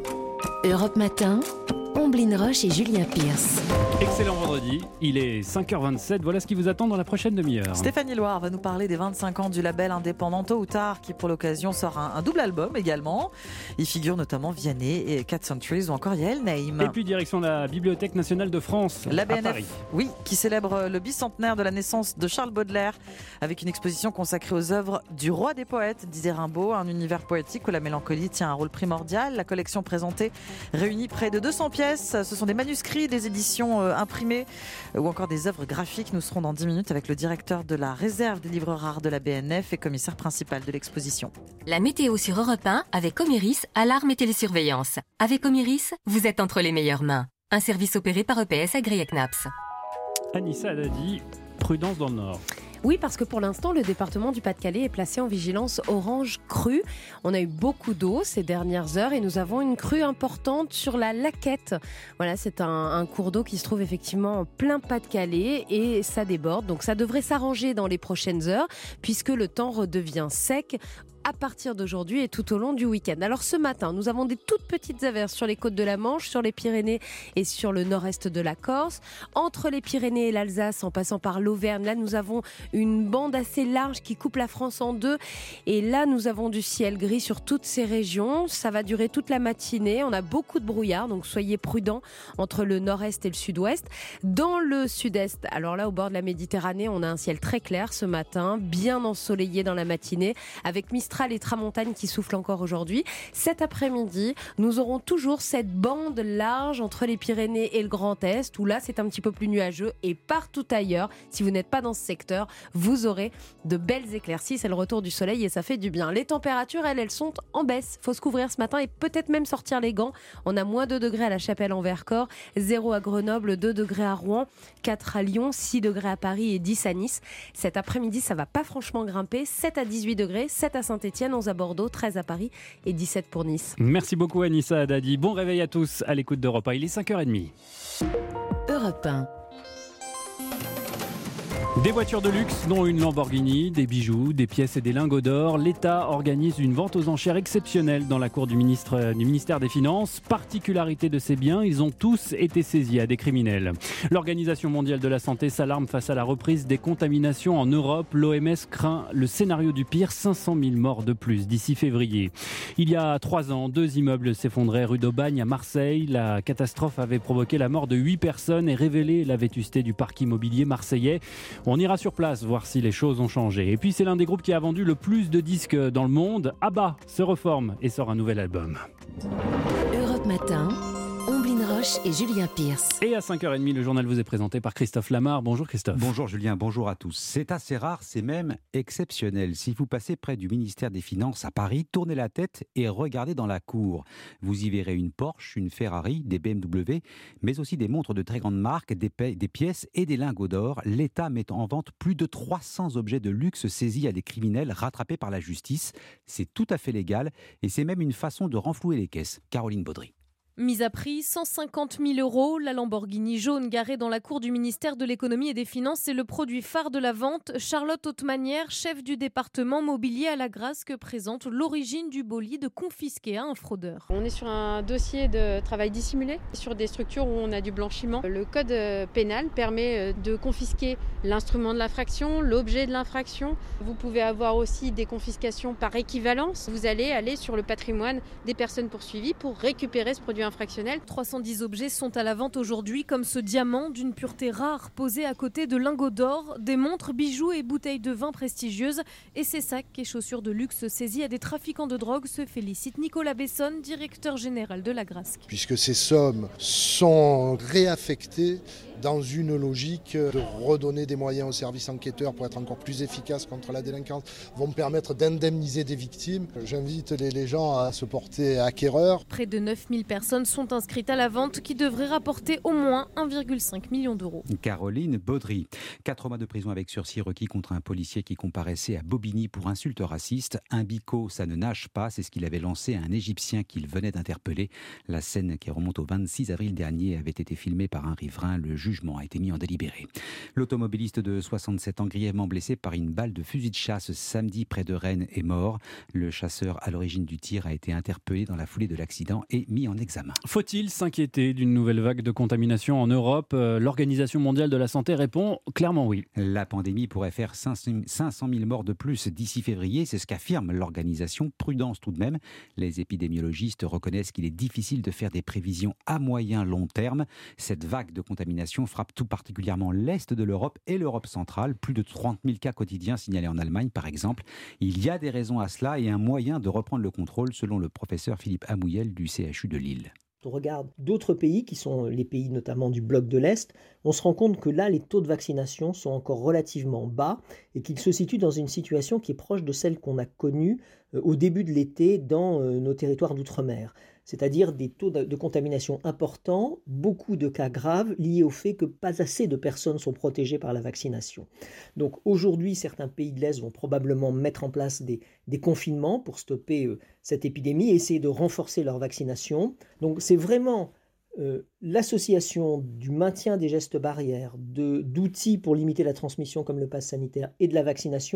Europe Matin, Omblin Roche et Julien Pierce. Excellent vendredi, il est 5h27, voilà ce qui vous attend dans la prochaine demi-heure. Stéphanie Loire va nous parler des 25 ans du label indépendant Tôt ou Tard qui pour l'occasion sort un double album également. Il figure notamment Vianney et Cat Centuries ou encore Yael Naïm. Et puis direction la Bibliothèque nationale de France la à BNF, Paris. Oui, qui célèbre le bicentenaire de la naissance de Charles Baudelaire avec une exposition consacrée aux œuvres du roi des poètes, disait Rimbaud, un univers poétique où la mélancolie tient un rôle primordial. La collection présentée réunit près de 200 pièces. Ce sont des manuscrits, des éditions imprimées ou encore des œuvres graphiques. Nous serons dans 10 minutes avec le directeur de la réserve des livres rares de la BNF et commissaire principal de l'exposition. La météo sur Europe 1 avec Omiris, alarme et télésurveillance. Avec Omiris, vous êtes entre les meilleures mains. Un service opéré par EPS Agri-Eknaps. Anissa Haddadi, prudence dans le Nord. Oui, parce que pour l'instant, le département du Pas-de-Calais est placé en vigilance orange crue. On a eu beaucoup d'eau ces dernières heures et nous avons une crue importante sur la Laquette. Voilà, c'est un cours d'eau qui se trouve effectivement en plein Pas-de-Calais et ça déborde. Donc ça devrait s'arranger dans les prochaines heures puisque le temps redevient sec. à partir d'aujourd'hui et tout au long du week-end. Alors ce matin, nous avons des toutes petites averses sur les côtes de la Manche, sur les Pyrénées et sur le nord-est de la Corse. Entre les Pyrénées et l'Alsace, en passant par l'Auvergne, là nous avons une bande assez large qui coupe la France en deux. Et là, nous avons du ciel gris sur toutes ces régions. Ça va durer toute la matinée. On a beaucoup de brouillard, donc soyez prudents entre le nord-est et le sud-ouest. Dans le sud-est, alors là, au bord de la Méditerranée, on a un ciel très clair ce matin, bien ensoleillé dans la matinée, avec Mistral et Tramontane qui soufflent encore aujourd'hui. Cet après-midi, nous aurons toujours cette bande large entre les Pyrénées et le Grand Est, où là, c'est un petit peu plus nuageux. Et partout ailleurs, si vous n'êtes pas dans ce secteur, vous aurez de belles éclaircies. C'est le retour du soleil et ça fait du bien. Les températures, elles sont en baisse. Faut se couvrir ce matin et peut-être même sortir les gants. On a moins 2 degrés à la Chapelle en Vercors, 0 à Grenoble, 2 degrés à Rouen, 4 à Lyon, 6 degrés à Paris et 10 à Nice. Cet après-midi, ça va pas franchement grimper. 7 à 18 degrés, 7 à Saint-Etienne, 11 à Bordeaux, 13 à Paris et 17 pour Nice. Merci beaucoup Anissa Haddadi. Bon réveil à tous à l'écoute d'Europe 1. Il est 5h30. Europe 1. Des voitures de luxe, dont une Lamborghini, des bijoux, des pièces et des lingots d'or. L'État organise une vente aux enchères exceptionnelle dans la cour du ministère des Finances. Particularité de ces biens, ils ont tous été saisis à des criminels. L'Organisation mondiale de la santé s'alarme face à la reprise des contaminations en Europe. L'OMS craint le scénario du pire, 500 000 morts de plus d'ici février. Il y a 3 ans, 2 immeubles s'effondraient rue d'Aubagne à Marseille. La catastrophe avait provoqué la mort de 8 personnes et révélé la vétusté du parc immobilier marseillais. On ira sur place voir si les choses ont changé. Et puis c'est l'un des groupes qui a vendu le plus de disques dans le monde. ABBA se reforme et sort un nouvel album. Europe Matin, Omblin Roche et Julien Pierce. Et à 5h30, le journal vous est présenté par Christophe Lamar. Bonjour Christophe. Bonjour Julien, bonjour à tous. C'est assez rare, c'est même exceptionnel. Si vous passez près du ministère des Finances à Paris, tournez la tête et regardez dans la cour. Vous y verrez une Porsche, une Ferrari, des BMW, mais aussi des montres de très grande marque, des pièces et des lingots d'or. L'État met en vente plus de 300 objets de luxe saisis à des criminels rattrapés par la justice. C'est tout à fait légal et c'est même une façon de renflouer les caisses. Caroline Baudry. Mise à prix 150 000 €, la Lamborghini jaune garée dans la cour du ministère de l'économie et des finances, c'est le produit phare de la vente. Charlotte Hautmanière, chef du département mobilier à la Grasque, présente l'origine du bolide confisqué à un fraudeur. On est sur un dossier de travail dissimulé, sur des structures où on a du blanchiment. Le code pénal permet de confisquer l'instrument de l'infraction, l'objet de l'infraction. Vous pouvez avoir aussi des confiscations par équivalence. Vous allez aller sur le patrimoine des personnes poursuivies pour récupérer ce produit infractionnel. 310 objets sont à la vente aujourd'hui, comme ce diamant d'une pureté rare posé à côté de lingots d'or, des montres, bijoux et bouteilles de vin prestigieuses. Et ces sacs et chaussures de luxe saisis à des trafiquants de drogue, se félicite Nicolas Bessonne, directeur général de la Grasque. Puisque ces sommes sont réaffectées dans une logique de redonner des moyens aux services enquêteurs pour être encore plus efficaces contre la délinquance, vont permettre d'indemniser des victimes. J'invite les gens à se porter acquéreurs. Près de 9000 personnes sont inscrites à la vente qui devrait rapporter au moins 1,5 million d'euros. Caroline Baudry. 4 mois de prison avec sursis requis contre un policier qui comparaissait à Bobigny pour insulte raciste. Un bico, ça ne nage pas, c'est ce qu'il avait lancé à un Égyptien qu'il venait d'interpeller. La scène qui remonte au 26 avril dernier avait été filmée par un riverain. Le jugement a été mis en délibéré. L'automobiliste de 67 ans grièvement blessé par une balle de fusil de chasse samedi près de Rennes est mort. Le chasseur à l'origine du tir a été interpellé dans la foulée de l'accident et mis en examen. Faut-il s'inquiéter d'une nouvelle vague de contamination en Europe ? L'Organisation mondiale de la santé répond clairement oui. La pandémie pourrait faire 500 000 morts de plus d'ici février, c'est ce qu'affirme l'organisation. Prudence tout de même. Les épidémiologistes reconnaissent qu'il est difficile de faire des prévisions à moyen long terme. Cette vague de contamination frappe tout particulièrement l'Est de l'Europe et l'Europe centrale. Plus de 30 000 cas quotidiens signalés en Allemagne, par exemple. Il y a des raisons à cela et un moyen de reprendre le contrôle, selon le professeur Philippe Amouyel du CHU de Lille. On regarde d'autres pays, qui sont les pays notamment du bloc de l'Est, on se rend compte que là, les taux de vaccination sont encore relativement bas et qu'ils se situent dans une situation qui est proche de celle qu'on a connue au début de l'été dans nos territoires d'outre-mer. C'est-à-dire des taux de contamination importants, beaucoup de cas graves liés au fait que pas assez de personnes sont protégées par la vaccination. Donc aujourd'hui, certains pays de l'Est vont probablement mettre en place des confinements pour stopper cette épidémie et essayer de renforcer leur vaccination. Donc c'est vraiment l'association du maintien des gestes barrières, d'outils pour limiter la transmission comme le pass sanitaire et de la vaccination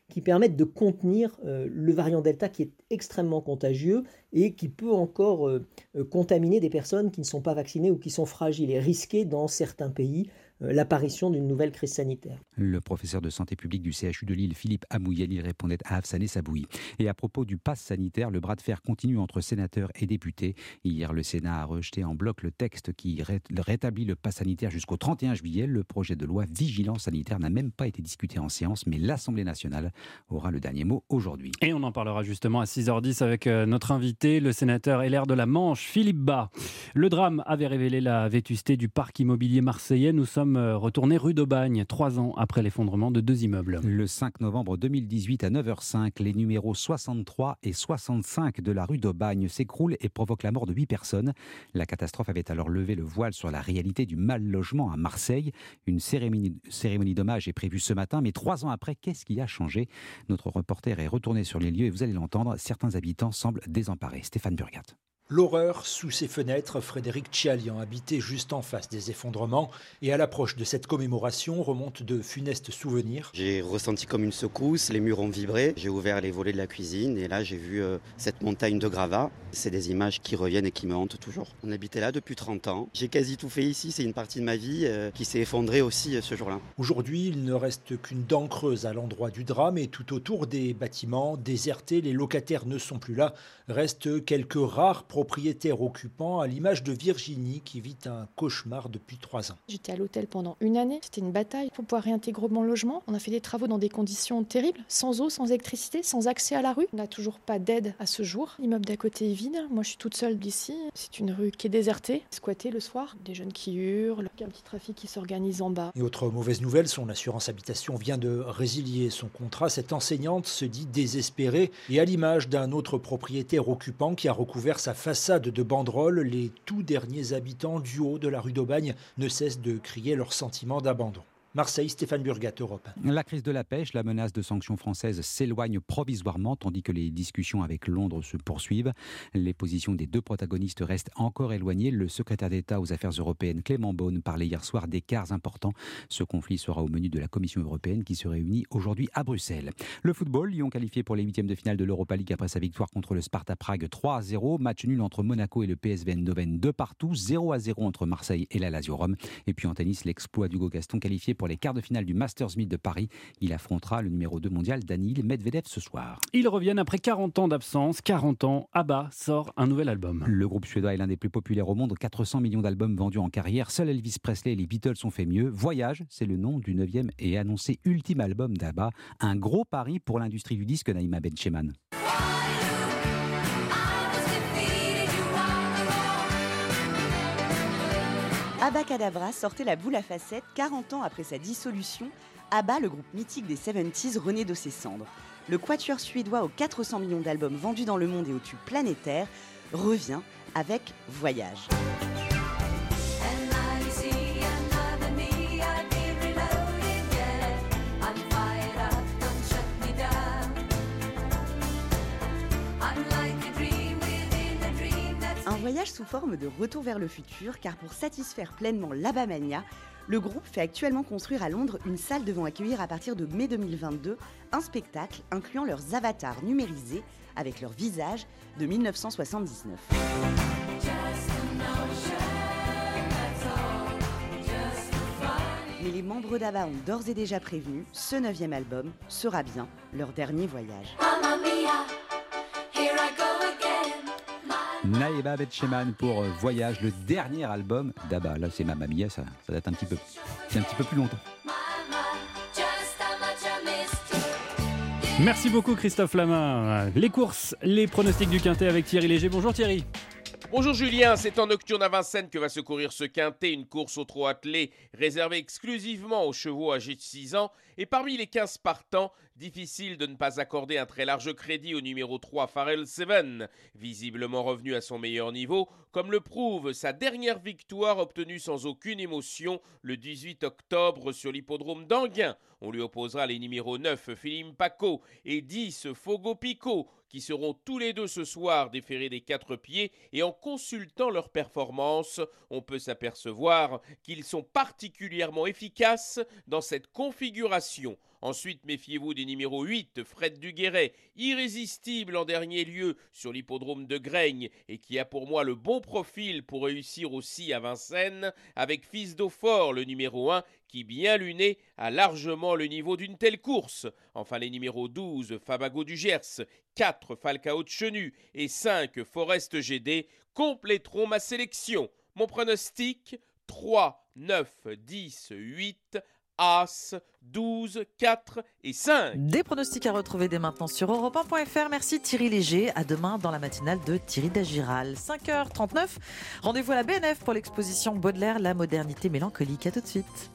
qui permettent de contenir le variant Delta qui est extrêmement contagieux et qui peut encore contaminer des personnes qui ne sont pas vaccinées ou qui sont fragiles et risquer dans certains pays l'apparition d'une nouvelle crise sanitaire. Le professeur de santé publique du CHU de Lille, Philippe Amouyel, répondait à Afsané Saboui. Et à propos du pass sanitaire, le bras de fer continue entre sénateurs et députés. Hier, le Sénat a rejeté en bloc le texte qui rétablit le pass sanitaire jusqu'au 31 juillet. Le projet de loi vigilance sanitaire n'a même pas été discuté en séance, mais l'Assemblée nationale aura le dernier mot aujourd'hui. Et on en parlera justement à 6h10 avec notre invité, le sénateur LR de la Manche, Philippe Bas. Le drame avait révélé la vétusté du parc immobilier marseillais. Nous sommes retournés rue d'Aubagne, 3 ans après l'effondrement de 2 immeubles. Le 5 novembre 2018 à 9h05, les numéros 63 et 65 de la rue d'Aubagne s'écroulent et provoquent la mort de 8 personnes. La catastrophe avait alors levé le voile sur la réalité du mal logement à Marseille. Une cérémonie d'hommage est prévue ce matin, mais 3 ans après, qu'est-ce qui a changé ? Notre reporter est retourné sur les lieux et vous allez l'entendre, certains habitants semblent désemparés. Stéphane Burgat. L'horreur sous ses fenêtres, Frédéric Tchialian habitait juste en face des effondrements et à l'approche de cette commémoration remontent de funestes souvenirs. J'ai ressenti comme une secousse, les murs ont vibré, j'ai ouvert les volets de la cuisine et là j'ai vu cette montagne de gravats. C'est des images qui reviennent et qui me hantent toujours. On habitait là depuis 30 ans, j'ai quasi tout fait ici, c'est une partie de ma vie qui s'est effondrée aussi ce jour-là. Aujourd'hui, il ne reste qu'une dent creuse à l'endroit du drame et tout autour des bâtiments désertés, les locataires ne sont plus là, restent quelques rares propriétaire occupant, à l'image de Virginie qui vit un cauchemar depuis 3 ans. J'étais à l'hôtel pendant 1 année, c'était une bataille pour pouvoir réintégrer mon logement. On a fait des travaux dans des conditions terribles, sans eau, sans électricité, sans accès à la rue. On n'a toujours pas d'aide à ce jour. L'immeuble d'à côté est vide, moi je suis toute seule d'ici. C'est une rue qui est désertée, squattée le soir, des jeunes qui hurlent, un petit trafic qui s'organise en bas. Et autre mauvaise nouvelle, son assurance habitation vient de résilier son contrat. Cette enseignante se dit désespérée et à l'image d'un autre propriétaire occupant qui a recouvert sa façade de banderoles, les tout derniers habitants du haut de la rue d'Aubagne ne cessent de crier leur sentiment d'abandon. Marseille, Stéphane Burgat, Europe. La crise de la pêche, la menace de sanctions françaises s'éloigne provisoirement tandis que les discussions avec Londres se poursuivent. Les positions des 2 protagonistes restent encore éloignées. Le secrétaire d'État aux affaires européennes Clément Beaune parlait hier soir d'écarts importants. Ce conflit sera au menu de la Commission européenne qui se réunit aujourd'hui à Bruxelles. Le football, Lyon qualifié pour les 8e de finale de l'Europa League après sa victoire contre le Sparta Prague 3-0. Match nul entre Monaco et le PSV Eindhoven 2-2. 0-0 entre Marseille et la Lazio Rome. Et puis en tennis, l'exploit d'Hugo Gaston qualifié pour les quarts de finale du Masters 1000 de Paris. Il affrontera le numéro 2 mondial Daniil Medvedev ce soir. Ils reviennent après 40 ans d'absence. 40 ans, ABBA sort un nouvel album. Le groupe suédois est l'un des plus populaires au monde. 400 millions d'albums vendus en carrière. Seul Elvis Presley et les Beatles ont fait mieux. Voyage, c'est le nom du 9e et annoncé ultime album d'ABBA. Un gros pari pour l'industrie du disque, Naïma Bencheman. Abacadabra sortait la boule à facettes 40 ans après sa dissolution. ABBA, le groupe mythique des 70s, renaît de ses cendres. Le quatuor suédois aux 400 millions d'albums vendus dans le monde et au tube planétaire revient avec Voyage. Un voyage sous forme de retour vers le futur, car pour satisfaire pleinement l'Abamania, le groupe fait actuellement construire à Londres une salle devant accueillir à partir de mai 2022 un spectacle incluant leurs avatars numérisés avec leurs visages de 1979. Mais les membres d'ABBA ont d'ores et déjà prévenu, ce 9e album sera bien leur dernier voyage. Naïma Bencheman pour Voyage, le dernier album d'ABBA. Là, c'est Mamma Mia, ça date un petit peu plus longtemps. Merci beaucoup Christophe Lama. Les courses, les pronostics du Quintet avec Thierry Léger. Bonjour Thierry. Bonjour Julien, c'est en nocturne à Vincennes que va se courir ce quintet, une course au trot attelé réservée exclusivement aux chevaux âgés de 6 ans. Et parmi les 15 partants, difficile de ne pas accorder un très large crédit au numéro 3 Pharrell Seven, visiblement revenu à son meilleur niveau, comme le prouve sa dernière victoire obtenue sans aucune émotion le 18 octobre sur l'hippodrome d'Anguin. On lui opposera les numéros 9 Philippe Paco et 10 Fogo Pico, qui seront tous les deux ce soir déférés des 4 pieds, et en consultant leurs performances, on peut s'apercevoir qu'ils sont particulièrement efficaces dans cette configuration. Ensuite, méfiez-vous du numéro 8, Fred Duguerret, irrésistible en dernier lieu sur l'hippodrome de Graignes et qui a pour moi le bon profil pour réussir aussi à Vincennes, avec Fils d'Eaufort, le numéro 1, qui bien luné a largement le niveau d'une telle course. Enfin les numéros 12, Fabago du Gers, 4, Falcao de Chenu et 5, Forest GD compléteront ma sélection. Mon pronostic, 3, 9, 10, 8, As, 12, 4 et 5. Des pronostics à retrouver dès maintenant sur europe1.fr. Merci Thierry Léger. À demain dans la matinale de Thierry Dagiral. 5h39. Rendez-vous à la BNF pour l'exposition Baudelaire, la modernité mélancolique. À tout de suite.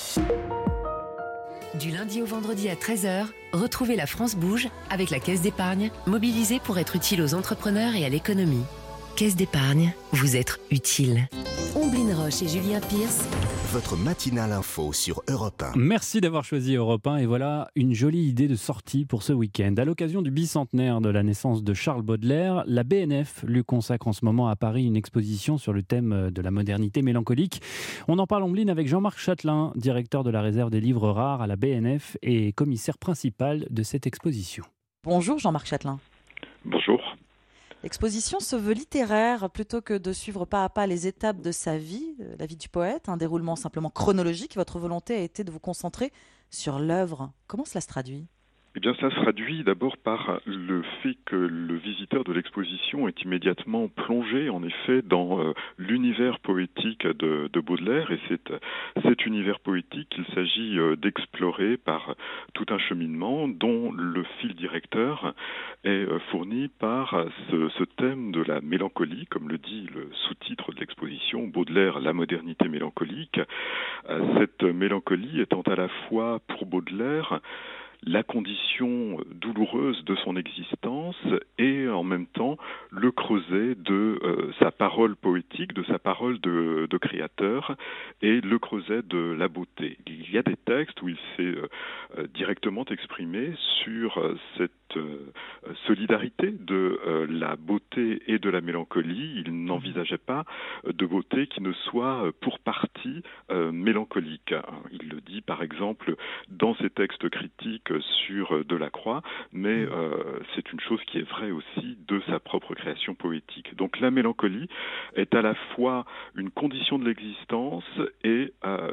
Du lundi au vendredi à 13h, retrouvez la France Bouge avec la Caisse d'épargne, mobilisée pour être utile aux entrepreneurs et à l'économie. Caisse d'épargne, vous êtes utile. Omblin Roche et Julien Pierce. Votre matinale info sur Europe 1. Merci d'avoir choisi Europe 1 et voilà une jolie idée de sortie pour ce week-end. À l'occasion du bicentenaire de la naissance de Charles Baudelaire, la BNF lui consacre en ce moment à Paris une exposition sur le thème de la modernité mélancolique. On en parle en ligne avec Jean-Marc Chatelain, directeur de la réserve des livres rares à la BNF et commissaire principal de cette exposition. Bonjour Jean-Marc Chatelain. Bonjour. L'exposition se veut littéraire plutôt que de suivre pas à pas les étapes de sa vie, la vie du poète, un déroulement simplement chronologique. Votre volonté a été de vous concentrer sur l'œuvre. Comment cela se traduit ? Eh bien, ça se traduit d'abord par le fait que le visiteur de l'exposition est immédiatement plongé, en effet, dans l'univers poétique de Baudelaire. Et c'est cet univers poétique qu'il s'agit d'explorer par tout un cheminement dont le fil directeur est fourni par ce thème de la mélancolie, comme le dit le sous-titre de l'exposition, Baudelaire, la modernité mélancolique. Cette mélancolie étant à la fois pour Baudelaire la condition douloureuse de son existence et en même temps le creuset de sa parole poétique, de sa parole de créateur et le creuset de la beauté. Il y a des textes où il s'est directement exprimé sur cette solidarité de la beauté et de la mélancolie. Il n'envisageait pas de beauté qui ne soit pour partie mélancolique. Il le dit par exemple dans ses textes critiques sur Delacroix, mais c'est une chose qui est vraie aussi de sa propre création poétique. Donc la mélancolie est à la fois une condition de l'existence et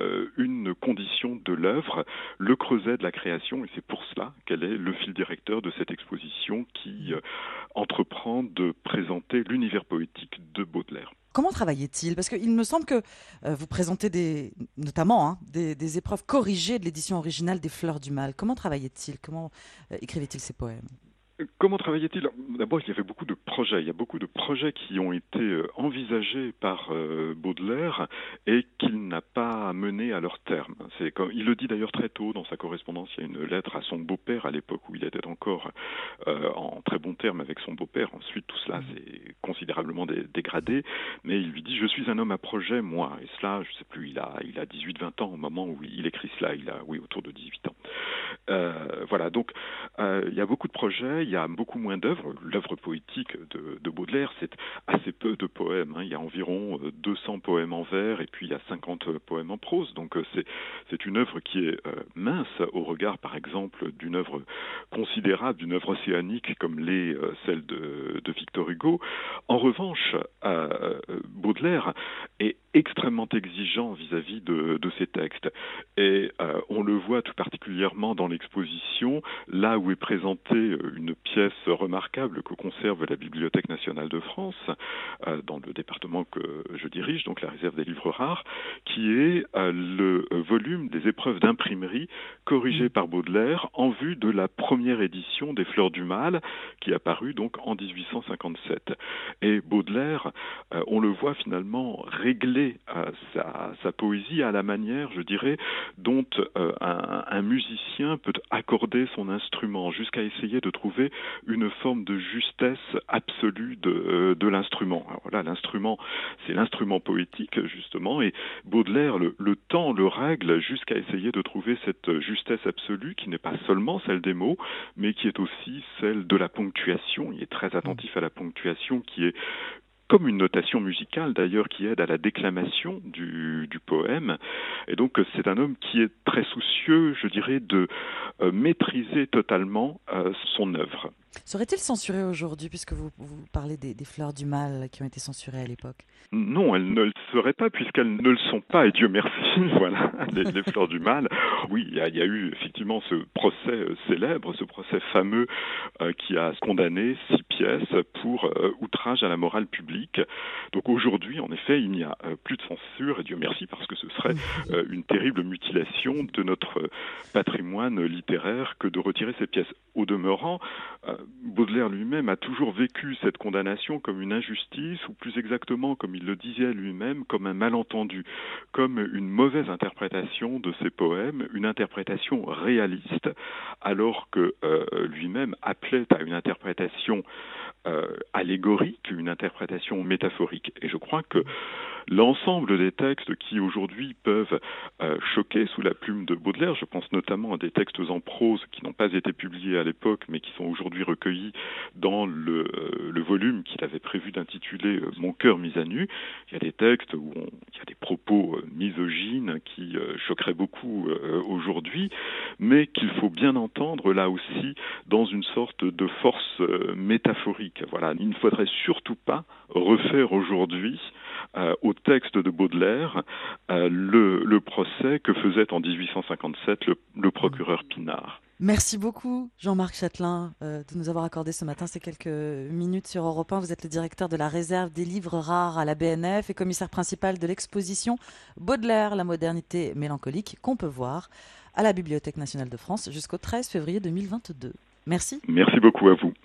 une condition de l'œuvre, le creuset de la création, et c'est pour cela qu'elle est le fil directeur de cette exposition qui entreprend de présenter l'univers poétique de Baudelaire. Comment travaillait-il ? Parce qu'il me semble que vous présentez notamment des épreuves corrigées de l'édition originale des Fleurs du Mal. Comment travaillait-il ? Comment écrivait-il ses poèmes ? Comment travaillait-il ? D'abord, il y avait beaucoup de projets. Il y a beaucoup de projets qui ont été envisagés par Baudelaire et qu'il n'a pas menés à leur terme. Il le dit d'ailleurs très tôt dans sa correspondance. Il y a une lettre à son beau-père à l'époque où il était encore en très bons termes avec son beau-père. Ensuite, tout cela s'est considérablement dégradé. Mais il lui dit « Je suis un homme à projet, moi ». Et cela, je ne sais plus, il a 18-20 ans au moment où il écrit cela. Il a, autour de 18 ans. Voilà, donc il y a beaucoup de projets. Il y a beaucoup moins d'œuvres. L'œuvre poétique de Baudelaire, c'est assez peu de poèmes. Il y a environ 200 poèmes en vers et puis il y a 50 poèmes en prose. Donc c'est une œuvre qui est mince au regard, par exemple, d'une œuvre considérable, d'une œuvre océanique comme celle de Victor Hugo. En revanche, Baudelaire est extrêmement exigeant vis-à-vis de ses textes. Et on le voit tout particulièrement dans l'exposition, là où est présentée une pièce remarquable que conserve la Bibliothèque nationale de France, dans le département que je dirige, donc la réserve des livres rares, qui est le volume des épreuves d'imprimerie corrigées par Baudelaire en vue de la première édition des Fleurs du Mal, qui est apparue donc en 1857. Et Baudelaire, on le voit finalement régler sa poésie à la manière, je dirais, dont un musicien peut accorder son instrument, jusqu'à essayer de trouver une forme de justesse absolue de l'instrument. Alors là, l'instrument, c'est l'instrument poétique, justement, et Baudelaire, le temps le règle jusqu'à essayer de trouver cette justesse absolue qui n'est pas seulement celle des mots, mais qui est aussi celle de la ponctuation. Il est très attentif à la ponctuation qui est comme une notation musicale d'ailleurs qui aide à la déclamation du poème. Et donc c'est un homme qui est très soucieux, je dirais, de maîtriser totalement son œuvre. Serait-il censuré aujourd'hui, puisque vous parlez des fleurs du mal qui ont été censurées à l'époque? Non, elles ne le seraient pas puisqu'elles ne le sont pas, et Dieu merci, voilà, les fleurs du mal. Oui, il y a eu effectivement ce procès célèbre, ce procès fameux qui a condamné 6 pièces pour outrage à la morale publique. Donc aujourd'hui, en effet, il n'y a plus de censure, et Dieu merci, parce que ce serait une terrible mutilation de notre patrimoine littéraire que de retirer ces pièces. Au demeurant, Baudelaire lui-même a toujours vécu cette condamnation comme une injustice, ou plus exactement, comme il le disait lui-même, comme un malentendu, comme une mauvaise interprétation de ses poèmes, une interprétation réaliste, alors que lui-même appelait à une interprétation allégorique, une interprétation métaphorique. Et je crois que l'ensemble des textes qui aujourd'hui peuvent choquer sous la plume de Baudelaire, je pense notamment à des textes en prose qui n'ont pas été publiés à l'époque mais qui sont aujourd'hui recueillis dans le volume qu'il avait prévu d'intituler « Mon cœur mis à nu ». Il y a des textes où il y a des propos misogynes qui choqueraient beaucoup aujourd'hui, mais qu'il faut bien entendre là aussi dans une sorte de force métaphorique. Voilà, il ne faudrait surtout pas refaire aujourd'hui au texte de Baudelaire le procès que faisait en 1857 le procureur Pinard. Merci beaucoup Jean-Marc Chatelain de nous avoir accordé ce matin ces quelques minutes sur Europe 1. Vous êtes le directeur de la réserve des livres rares à la BNF et commissaire principal de l'exposition Baudelaire, la modernité mélancolique, qu'on peut voir à la Bibliothèque nationale de France jusqu'au 13 février 2022. Merci. Merci beaucoup à vous.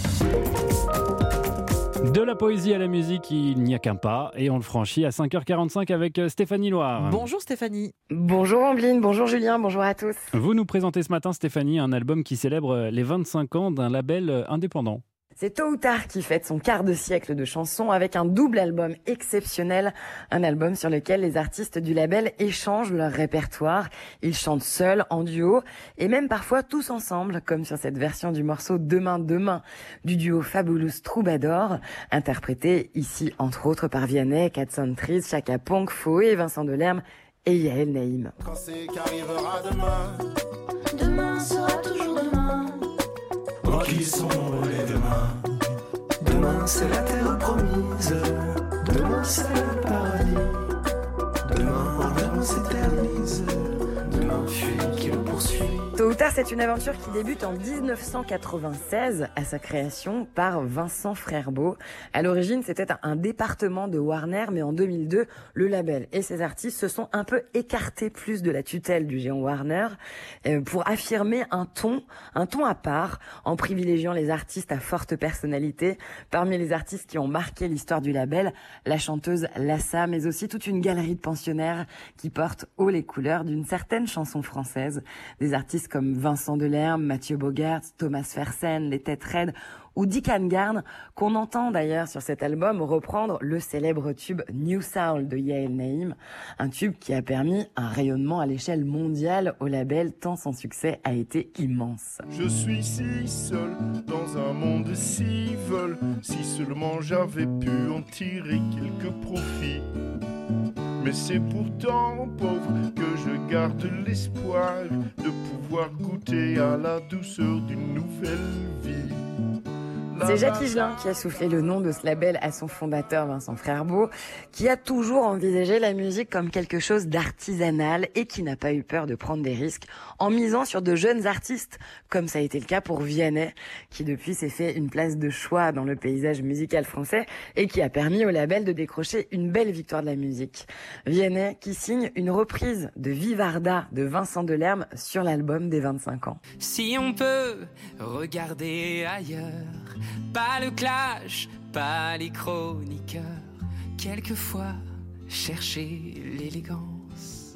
De la poésie à la musique, il n'y a qu'un pas et on le franchit à 5h45 avec Stéphanie Loire. Bonjour Stéphanie. Bonjour Ambline, bonjour Julien, bonjour à tous. Vous nous présentez ce matin, Stéphanie, un album qui célèbre les 25 ans d'un label indépendant. C'est Tôt ou Tard qui fête son quart de siècle de chansons avec un double album exceptionnel, un album sur lequel les artistes du label échangent leur répertoire. Ils chantent seuls, en duo et même parfois tous ensemble, comme sur cette version du morceau Demain, Demain du duo Fabulous Troubadour, interprété ici entre autres par Vianney, Cat Centuries, Chaka Ponk, Foé, Vincent Delerme et Yael Naïm. Quand c'est qu'arrivera demain, demain sera toujours demain. Oh, qui sont les demain? Demain c'est la terre promise, demain c'est le paradis, demain on s'éternise, demain fuit qui le poursuit. Tôt ou Tard, c'est une aventure qui débute en 1996 à sa création par Vincent Frerbeau. À l'origine, c'était un département de Warner, mais en 2002, le label et ses artistes se sont un peu écartés plus de la tutelle du géant Warner pour affirmer un ton à part, en privilégiant les artistes à forte personnalité. Parmi les artistes qui ont marqué l'histoire du label, la chanteuse Lassa, mais aussi toute une galerie de pensionnaires qui portent haut les couleurs d'une certaine chanson française. Des artistes comme Vincent Delerme, Mathieu Bogart, Thomas Fersen, les Têtes Raides ou Dick Angarn, qu'on entend d'ailleurs sur cet album reprendre le célèbre tube New Soul de Yael Naïm, un tube qui a permis un rayonnement à l'échelle mondiale au label tant son succès a été immense. Je suis si seul dans un monde si vol, si seulement j'avais pu en tirer quelques profits. Mais c'est pourtant pauvre que je garde l'espoir de pouvoir goûter à la douceur d'une nouvelle vie. C'est Jacques Higelin qui a soufflé le nom de ce label à son fondateur Vincent Frerbeau, qui a toujours envisagé la musique comme quelque chose d'artisanal et qui n'a pas eu peur de prendre des risques en misant sur de jeunes artistes, comme ça a été le cas pour Vianney, qui depuis s'est fait une place de choix dans le paysage musical français et qui a permis au label de décrocher une belle victoire de la musique. Vianney qui signe une reprise de Vivarda de Vincent Delerme sur l'album des 25 ans. Si on peut regarder ailleurs, pas le clash, pas les chroniqueurs, quelquefois chercher l'élégance.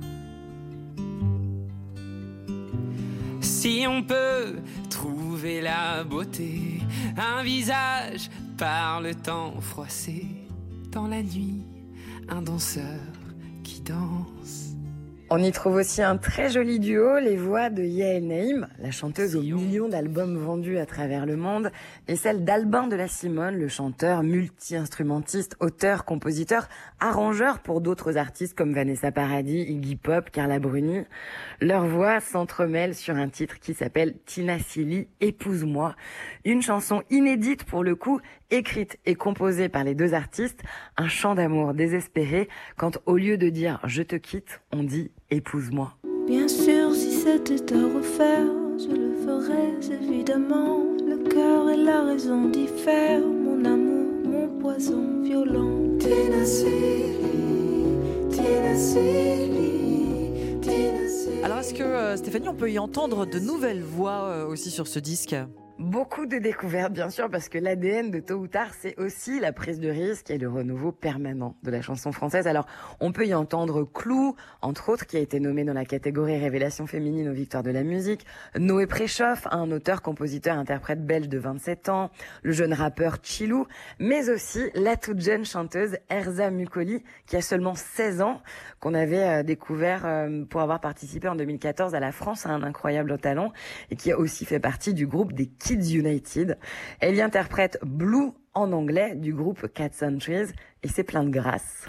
Si on peut trouver la beauté, un visage par le temps froissé, dans la nuit, un danseur qui danse. On y trouve aussi un très joli duo, les voix de Yael Naïm, la chanteuse aux millions d'albums vendus à travers le monde, et celle d'Albin de la Simone, le chanteur multi-instrumentiste, auteur, compositeur, arrangeur pour d'autres artistes comme Vanessa Paradis, Iggy Pop, Carla Bruni. Leurs voix s'entremêlent sur un titre qui s'appelle Tina Silly, Épouse-moi. Une chanson inédite pour le coup, écrite et composée par les deux artistes, un chant d'amour désespéré quand au lieu de dire « je te quitte », on dit « épouse-moi ». Bien sûr, si c'était à refaire, je le ferais évidemment. Le cœur et la raison diffèrent, mon amour, mon poison violent. Tina Silly, Tina Silly, Tina Silly. Alors est-ce que Stéphanie, on peut y entendre de nouvelles voix aussi sur ce disque ? Beaucoup de découvertes, bien sûr, parce que l'ADN de Tôt ou Tard, c'est aussi la prise de risque et le renouveau permanent de la chanson française. Alors, on peut y entendre Clou, entre autres, qui a été nommé dans la catégorie Révélation féminine aux Victoires de la musique, Noé Préchoff, un auteur, compositeur, interprète belge de 27 ans, le jeune rappeur Chilou, mais aussi la toute jeune chanteuse Erza Mukoli, qui a seulement 16 ans, qu'on avait découvert pour avoir participé en 2014 à la France à un incroyable talent, et qui a aussi fait partie du groupe des Kids United. Elle y interprète Blue en anglais du groupe Cat Centuries et c'est plein de grâce.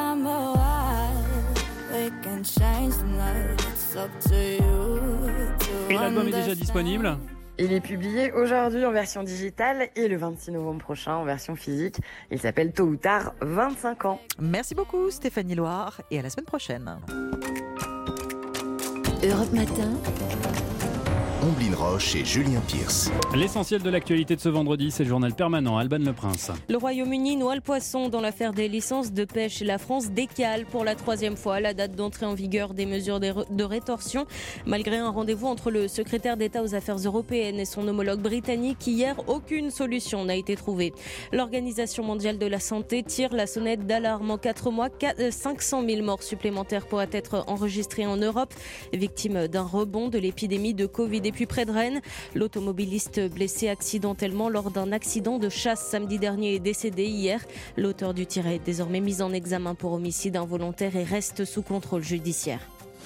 Et l'album est déjà disponible ? Il est publié aujourd'hui en version digitale et le 26 novembre prochain en version physique. Il s'appelle Tôt ou Tard 25 ans. Merci beaucoup Stéphanie Loire et à la semaine prochaine. Europe Matin. Omblin Roche et Julien Pierce. L'essentiel de l'actualité de ce vendredi, c'est le journal permanent. Alban Le Prince. Le Royaume-Uni noie le poisson dans l'affaire des licences de pêche. La France décale pour la 3e fois la date d'entrée en vigueur des mesures de rétorsion. Malgré un rendez-vous entre le secrétaire d'État aux affaires européennes et son homologue britannique, hier, aucune solution n'a été trouvée. L'Organisation mondiale de la santé tire la sonnette d'alarme. En 4 mois, 500 000 morts supplémentaires pourraient être enregistrées en Europe, victimes d'un rebond de l'épidémie de Covid. Et puis près de Rennes, l'automobiliste blessé accidentellement lors d'un accident de chasse samedi dernier est décédé hier. L'auteur du tir est désormais mis en examen pour homicide involontaire et reste sous contrôle judiciaire.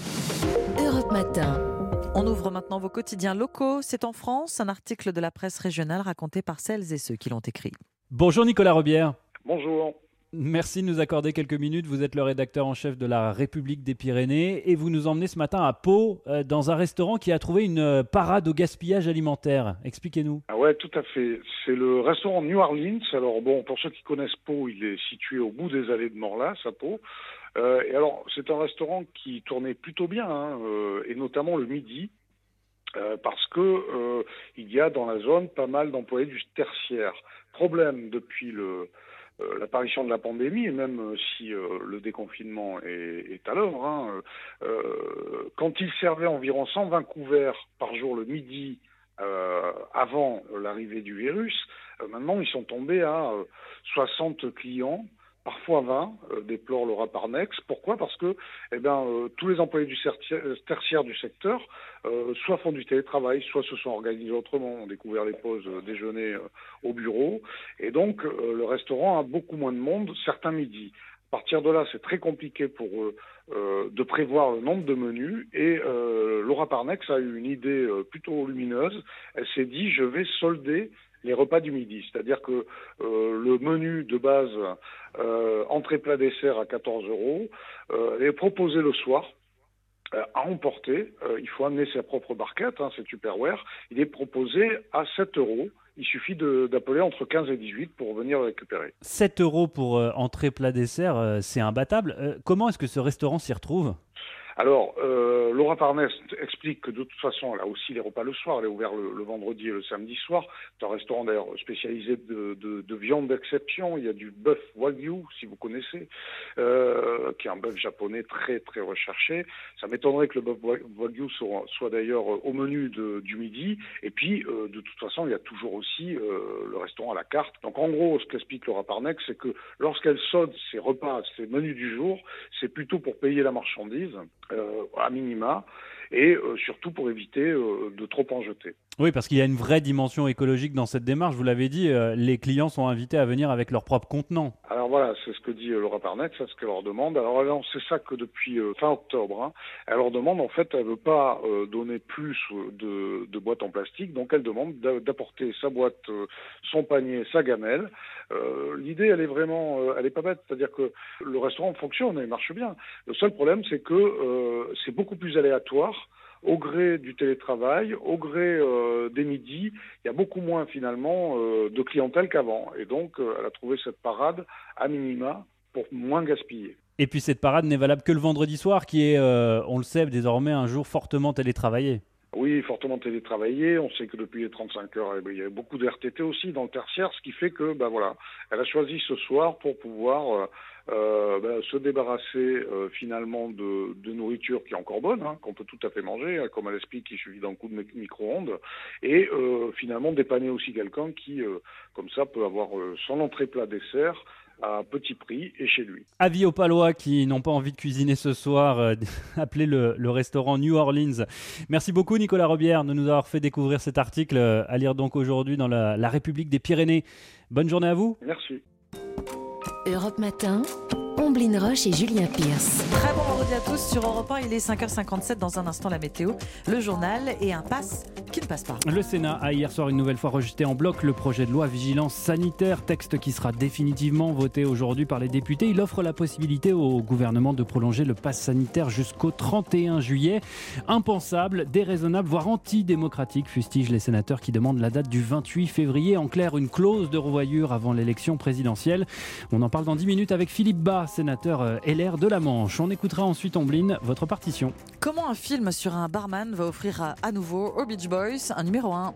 Europe Matin. On ouvre maintenant vos quotidiens locaux. C'est en France, un article de la presse régionale raconté par celles et ceux qui l'ont écrit. Bonjour Nicolas Rebière. Bonjour. Merci de nous accorder quelques minutes. Vous êtes le rédacteur en chef de la République des Pyrénées et vous nous emmenez ce matin à Pau dans un restaurant qui a trouvé une parade au gaspillage alimentaire. Expliquez-nous. Ah ouais, tout à fait. C'est le restaurant New Orleans. Alors bon, pour ceux qui connaissent Pau, il est situé au bout des allées de Morlas à Pau. Et alors, c'est un restaurant qui tournait plutôt bien, et notamment le midi, parce que il y a dans la zone pas mal d'employés du tertiaire. Problème depuis l'apparition de la pandémie, et même si le déconfinement est à l'œuvre, quand ils servaient environ 120 couverts par jour le midi avant l'arrivée du virus, maintenant ils sont tombés à 60 clients, parfois 20, déplore Laura Parnex. Pourquoi ? Parce que tous les employés du tertiaire du secteur soit font du télétravail, soit se sont organisés autrement, ont découvert les pauses déjeuner au bureau, et donc le restaurant a beaucoup moins de monde, certains midis. À partir de là, c'est très compliqué pour eux de prévoir le nombre de menus, et Laura Parnex a eu une idée plutôt lumineuse. Elle s'est dit, je vais solder les repas du midi, c'est-à-dire que le menu de base entrée plat dessert à 14 € est proposé le soir à emporter. Il faut amener sa propre barquette, c'est Tupperware. Il est proposé à 7 €. Il suffit d'appeler entre 15 et 18 pour venir le récupérer. 7 € pour entrée plat dessert, c'est imbattable. Comment est-ce que ce restaurant s'y retrouve ? Alors, Laura Parnex explique que de toute façon, elle a aussi les repas le soir. Elle est ouverte le vendredi et le samedi soir. C'est un restaurant d'ailleurs spécialisé de viande d'exception. Il y a du bœuf Wagyu, si vous connaissez, qui est un bœuf japonais très très recherché. Ça m'étonnerait que le bœuf Wagyu soit d'ailleurs au menu du midi. Et puis, de toute façon, il y a toujours aussi le restaurant à la carte. Donc en gros, ce qu'explique Laura Parnex, c'est que lorsqu'elle solde ses repas, ses menus du jour, c'est plutôt pour payer la marchandise. à minima, et surtout pour éviter de trop en jeter. Oui, parce qu'il y a une vraie dimension écologique dans cette démarche. Vous l'avez dit, les clients sont invités à venir avec leur propre contenant. Alors voilà, c'est ce que dit Laura Parnett, c'est ce qu'elle leur demande. Alors c'est ça que depuis fin octobre, elle leur demande, en fait, elle veut pas donner plus de boîtes en plastique, donc elle demande d'apporter sa boîte, son panier, sa gamelle. L'idée, elle est vraiment, elle est pas bête, c'est-à-dire que le restaurant fonctionne, il marche bien. Le seul problème, c'est que c'est beaucoup plus aléatoire. Au gré du télétravail, au gré des midis, il y a beaucoup moins finalement de clientèle qu'avant. Et donc, elle a trouvé cette parade à minima pour moins gaspiller. Et puis cette parade n'est valable que le vendredi soir, qui est, on le sait désormais, un jour fortement télétravaillé. Oui, fortement télétravaillé. On sait que depuis les 35 heures, il y a beaucoup de RTT aussi dans le tertiaire, ce qui fait que, voilà, elle a choisi ce soir pour pouvoir se débarrasser finalement de nourriture qui est encore bonne, qu'on peut tout à fait manger, comme elle explique, il suffit d'un coup de micro-ondes, et finalement dépanner aussi quelqu'un qui, comme ça, peut avoir son entrée plat dessert à petit prix et chez lui. Avis aux Palois qui n'ont pas envie de cuisiner ce soir, appelez le restaurant New Orleans. Merci beaucoup Nicolas Robière de nous avoir fait découvrir cet article à lire donc aujourd'hui dans la République des Pyrénées. Bonne journée à vous. Merci. Europe Matin, Omblin Roche et Julien Pierce. Très bon vendredi à tous sur Europe 1, il est 5h57, dans un instant la météo, le journal et un pass qui ne passe pas. Le Sénat a hier soir une nouvelle fois rejeté en bloc le projet de loi vigilance sanitaire, texte qui sera définitivement voté aujourd'hui par les députés. Il offre la possibilité au gouvernement de prolonger le pass sanitaire jusqu'au 31 juillet. Impensable, déraisonnable, voire antidémocratique, fustigent les sénateurs qui demandent la date du 28 février. En clair, une clause de revoyure avant l'élection présidentielle. On en parle dans 10 minutes avec Philippe Bas, sénateur LR de la Manche. On écoutera ensuite, Omblin, votre partition. Comment un film sur un barman va offrir à nouveau aux Beach Boys un numéro 1.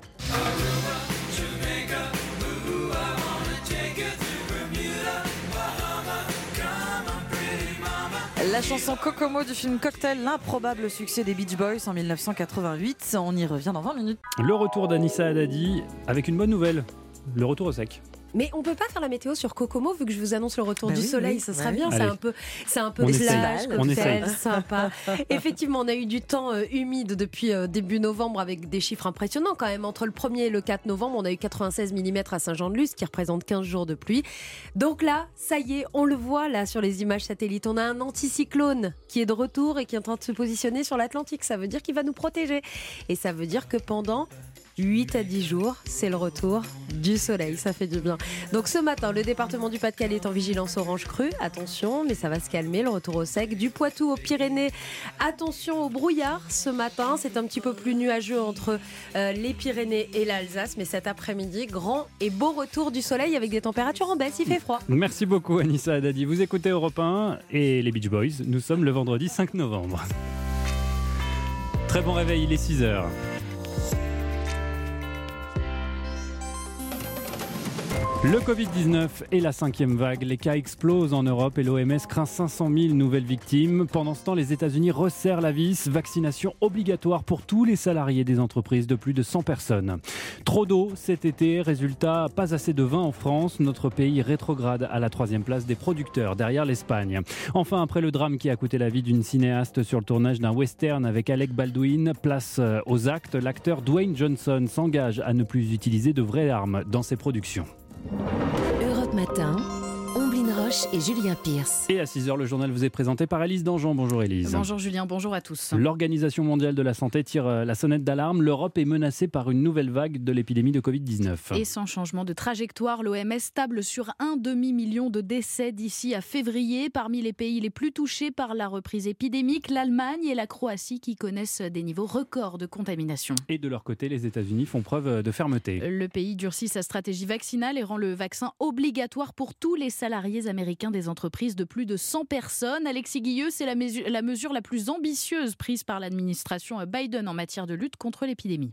La chanson Kokomo du film Cocktail, l'improbable succès des Beach Boys en 1988. On y revient dans 20 minutes. Le retour d'Anissa Haddadi avec une bonne nouvelle, le retour au sec. Mais on peut pas faire la météo sur Kokomo vu que je vous annonce le retour du soleil, ça sera bien, allez. c'est un peu plage, cocktail, sympa. Effectivement, on a eu du temps humide depuis début novembre avec des chiffres impressionnants quand même. Entre le 1er et le 4 novembre, on a eu 96 mm à Saint-Jean-de-Luz, qui représente 15 jours de pluie. Donc là, ça y est, on le voit là sur les images satellites, on a un anticyclone qui est de retour et qui est en train de se positionner sur l'Atlantique. Ça veut dire qu'il va nous protéger. Et ça veut dire que pendant 8 à 10 jours, c'est le retour du soleil, ça fait du bien. Donc ce matin, le département du Pas-de-Calais est en vigilance orange crue, attention, mais ça va se calmer, le retour au sec. Du Poitou aux Pyrénées, attention au brouillard ce matin, c'est un petit peu plus nuageux entre les Pyrénées et l'Alsace, mais cet après-midi, grand et beau retour du soleil avec des températures en baisse, il fait froid. Merci beaucoup Anissa Haddadi, vous écoutez Europe 1 et les Beach Boys, nous sommes le vendredi 5 novembre. Très bon réveil, il est 6h. Le Covid-19 et la 5e vague, les cas explosent en Europe et l'OMS craint 500 000 nouvelles victimes. Pendant ce temps, les États-Unis resserrent la vis, vaccination obligatoire pour tous les salariés des entreprises de plus de 100 personnes. Trop d'eau cet été, résultat, pas assez de vin en France. Notre pays rétrograde à la 3e place des producteurs, derrière l'Espagne. Enfin, après le drame qui a coûté la vie d'une cinéaste sur le tournage d'un western avec Alec Baldwin, place aux actes, l'acteur Dwayne Johnson s'engage à ne plus utiliser de vraies armes dans ses productions. Europe Matin, Omblin Roche et Julien Pierce. Et à 6h, le journal vous est présenté par Élise Dangean. Bonjour Élise. Bonjour Julien, bonjour à tous. L'Organisation mondiale de la santé tire la sonnette d'alarme. L'Europe est menacée par une nouvelle vague de l'épidémie de Covid-19. Et sans changement de trajectoire, l'OMS table sur 1 demi-million de décès d'ici à février. Parmi les pays les plus touchés par la reprise épidémique, l'Allemagne et la Croatie qui connaissent des niveaux records de contamination. Et de leur côté, les États-Unis font preuve de fermeté. Le pays durcit sa stratégie vaccinale et rend le vaccin obligatoire pour tous les salariés américains des entreprises de plus de 100 personnes. Alexis Guilleux, c'est la mesure la plus ambitieuse prise par l'administration Biden en matière de lutte contre l'épidémie.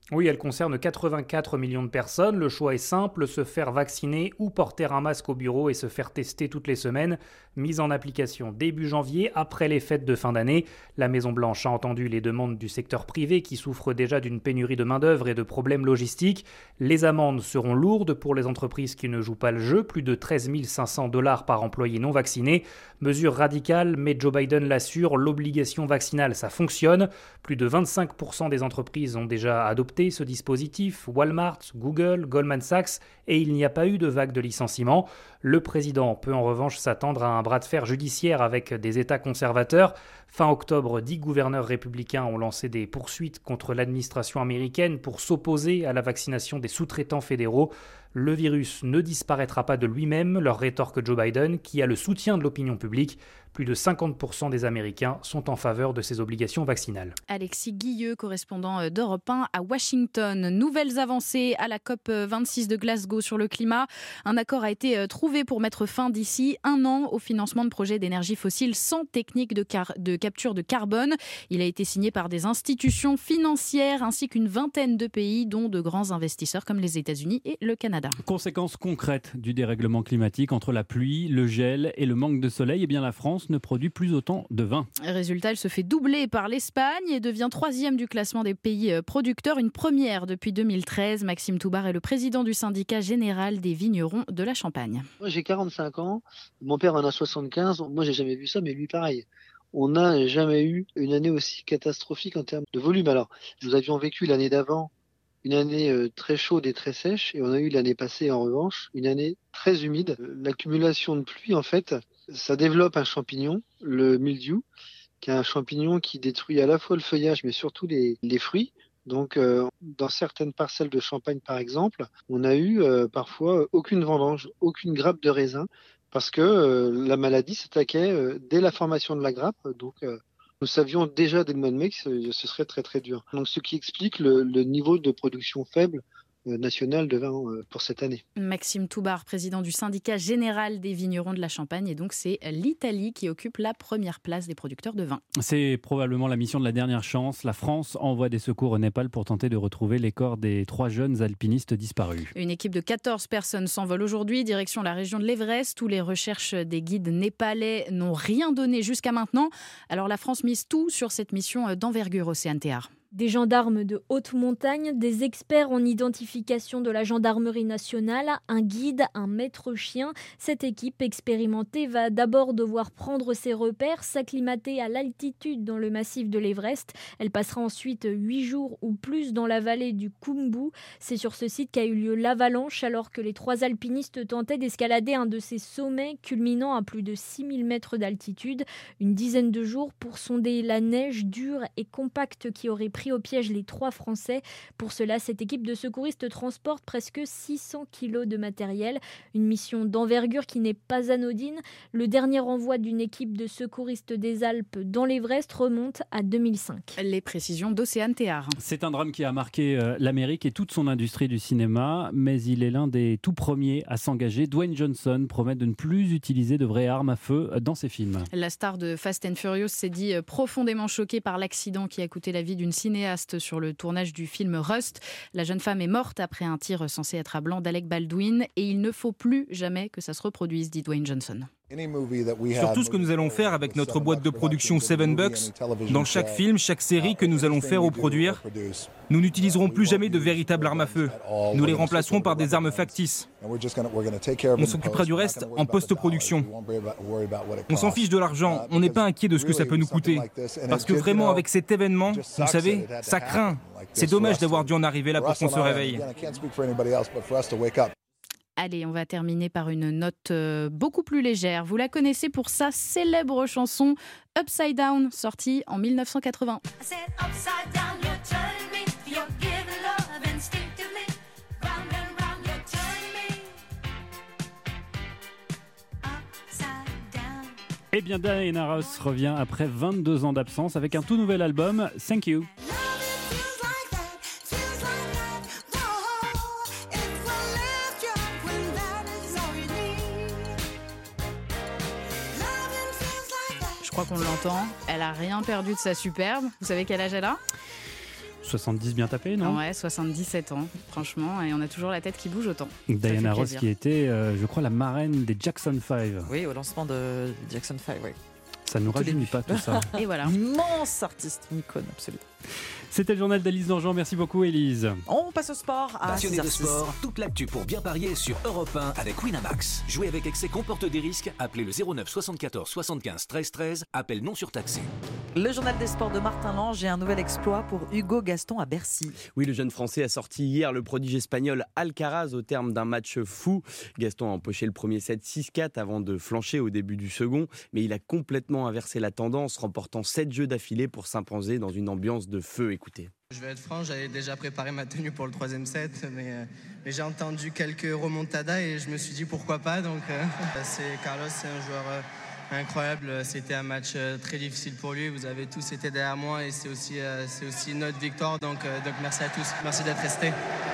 Oui, elle concerne 84 millions de personnes. Le choix est simple, se faire vacciner ou porter un masque au bureau et se faire tester toutes les semaines. Mise en application début janvier, après les fêtes de fin d'année. La Maison-Blanche a entendu les demandes du secteur privé qui souffre déjà d'une pénurie de main-d'œuvre et de problèmes logistiques. Les amendes seront lourdes pour les entreprises qui ne jouent pas le jeu, plus de 13 500 $ par employé non vacciné. Mesure radicale, mais Joe Biden l'assure, l'obligation vaccinale, ça fonctionne. Plus de 25% des entreprises ont déjà adopté ce dispositif, Walmart, Google, Goldman Sachs, et il n'y a pas eu de vague de licenciements. Le président peut en revanche s'attendre à un bras de fer judiciaire avec des États conservateurs. Fin octobre, 10 gouverneurs républicains ont lancé des poursuites contre l'administration américaine pour s'opposer à la vaccination des sous-traitants fédéraux. Le virus ne disparaîtra pas de lui-même, leur rétorque Joe Biden, qui a le soutien de l'opinion publique. Plus de 50% des Américains sont en faveur de ces obligations vaccinales. Alexis Guilleux, correspondant d'Europe 1 à Washington. Nouvelles avancées à la COP26 de Glasgow sur le climat. Un accord a été trouvé pour mettre fin d'ici 1 an au financement de projets d'énergie fossile sans technique de capture de carbone. Il a été signé par des institutions financières ainsi qu'une vingtaine de pays, dont de grands investisseurs comme les États-Unis et le Canada. Conséquence concrète du dérèglement climatique entre la pluie, le gel et le manque de soleil, eh bien la France ne produit plus autant de vin. Résultat, elle se fait doubler par l'Espagne et devient 3e du classement des pays producteurs, une première depuis 2013. Maxime Toubar est le président du syndicat général des vignerons de la Champagne. Moi j'ai 45 ans, mon père en a 75, moi j'ai jamais vu ça, mais lui pareil. On n'a jamais eu une année aussi catastrophique en termes de volume. Alors, nous avions vécu l'année d'avant une année très chaude et très sèche, et on a eu l'année passée en revanche une année très humide. L'accumulation de pluie, en fait, ça développe un champignon, le mildiou, qui est un champignon qui détruit à la fois le feuillage mais surtout les fruits. Donc dans certaines parcelles de Champagne par exemple, on a eu parfois aucune vendange, aucune grappe de raisin, parce que la maladie s'attaquait dès la formation de la grappe. Donc nous savions déjà dès le mois de mai que ce serait très très dur. Donc ce qui explique le niveau de production faible national de vin pour cette année. Maxime Toubar, président du syndicat général des vignerons de la Champagne, et donc c'est l'Italie qui occupe la première place des producteurs de vin. C'est probablement la mission de la dernière chance. La France envoie des secours au Népal pour tenter de retrouver les corps des 3 jeunes alpinistes disparus. Une équipe de 14 personnes s'envole aujourd'hui, direction la région de l'Everest, où les recherches des guides népalais n'ont rien donné jusqu'à maintenant. Alors la France mise tout sur cette mission d'envergure, Océane Théard. Des gendarmes de haute montagne, des experts en identification de la gendarmerie nationale, un guide, un maître chien. Cette équipe expérimentée va d'abord devoir prendre ses repères, s'acclimater à l'altitude dans le massif de l'Everest. Elle passera ensuite 8 jours ou plus dans la vallée du Khumbu. C'est sur ce site qu'a eu lieu l'avalanche alors que les 3 alpinistes tentaient d'escalader un de ces sommets culminant à plus de 6000 mètres d'altitude. Une dizaine de jours pour sonder la neige dure et compacte qui aurait pris au piège les 3 Français. Pour cela, cette équipe de secouristes transporte presque 600 kilos de matériel. Une mission d'envergure qui n'est pas anodine. Le dernier envoi d'une équipe de secouristes des Alpes dans l'Everest remonte à 2005. Les précisions d'Océane Théard. C'est un drame qui a marqué l'Amérique et toute son industrie du cinéma, mais il est l'un des tout premiers à s'engager. Dwayne Johnson promet de ne plus utiliser de vraies armes à feu dans ses films. La star de Fast and Furious s'est dit profondément choquée par l'accident qui a coûté la vie d'une cinéaste sur le tournage du film Rust. La jeune femme est morte après un tir censé être à blanc d'Alec Baldwin et il ne faut plus jamais que ça se reproduise, dit Dwayne Johnson. Sur tout ce que nous allons faire avec notre boîte de production 7 Bucks, dans chaque film, chaque série que nous allons faire ou produire, nous n'utiliserons plus jamais de véritables armes à feu. Nous les remplacerons par des armes factices. On s'occupera du reste en post-production. On s'en fiche de l'argent, on n'est pas inquiet de ce que ça peut nous coûter. Parce que vraiment, avec cet événement, vous savez, ça craint. C'est dommage d'avoir dû en arriver là pour qu'on se réveille. Allez, on va terminer par une note beaucoup plus légère. Vous la connaissez pour sa célèbre chanson Upside Down, sortie en 1980. Eh bien, Diana Ross revient après 22 ans d'absence avec un tout nouvel album, Thank You. Je crois qu'on l'entend. Elle a rien perdu de sa superbe. Vous savez quel âge elle a ? 70 bien tapés, non ? Ouais, 77 ans, franchement, et on a toujours la tête qui bouge autant. Diana Ross qui était, je crois, la marraine des Jackson 5. Oui, au lancement de Jackson 5, oui. Ça ne nous rajeunit pas tout ça. Et voilà. Immense artiste, une icône absolue. C'était le journal d'Élise Dangean. Merci beaucoup, Élise. On passe au sport à Passionné 6h06. de sport, toute l'actu pour bien parier sur Europe 1 avec Winamax. Jouer avec excès comporte des risques. Appelez le 09 74 75 13 13. Appel non surtaxé. Le journal des sports de Martin Lange et un nouvel exploit pour Hugo Gaston à Bercy. Oui, le jeune Français a sorti hier le prodige espagnol Alcaraz au terme d'un match fou. Gaston a empoché le premier set 6-4 avant de flancher au début du second, mais il a complètement inversé la tendance, remportant 7 jeux d'affilée pour s'imposer dans une ambiance de feu. Écoutez. Je vais être franc, j'avais déjà préparé ma tenue pour le 3e set, mais j'ai entendu quelques remontadas et je me suis dit pourquoi pas. Donc, Carlos, c'est un joueur incroyable. C'était un match très difficile pour lui. Vous avez tous été derrière moi et c'est aussi notre victoire. Donc merci à tous. Merci d'être restés.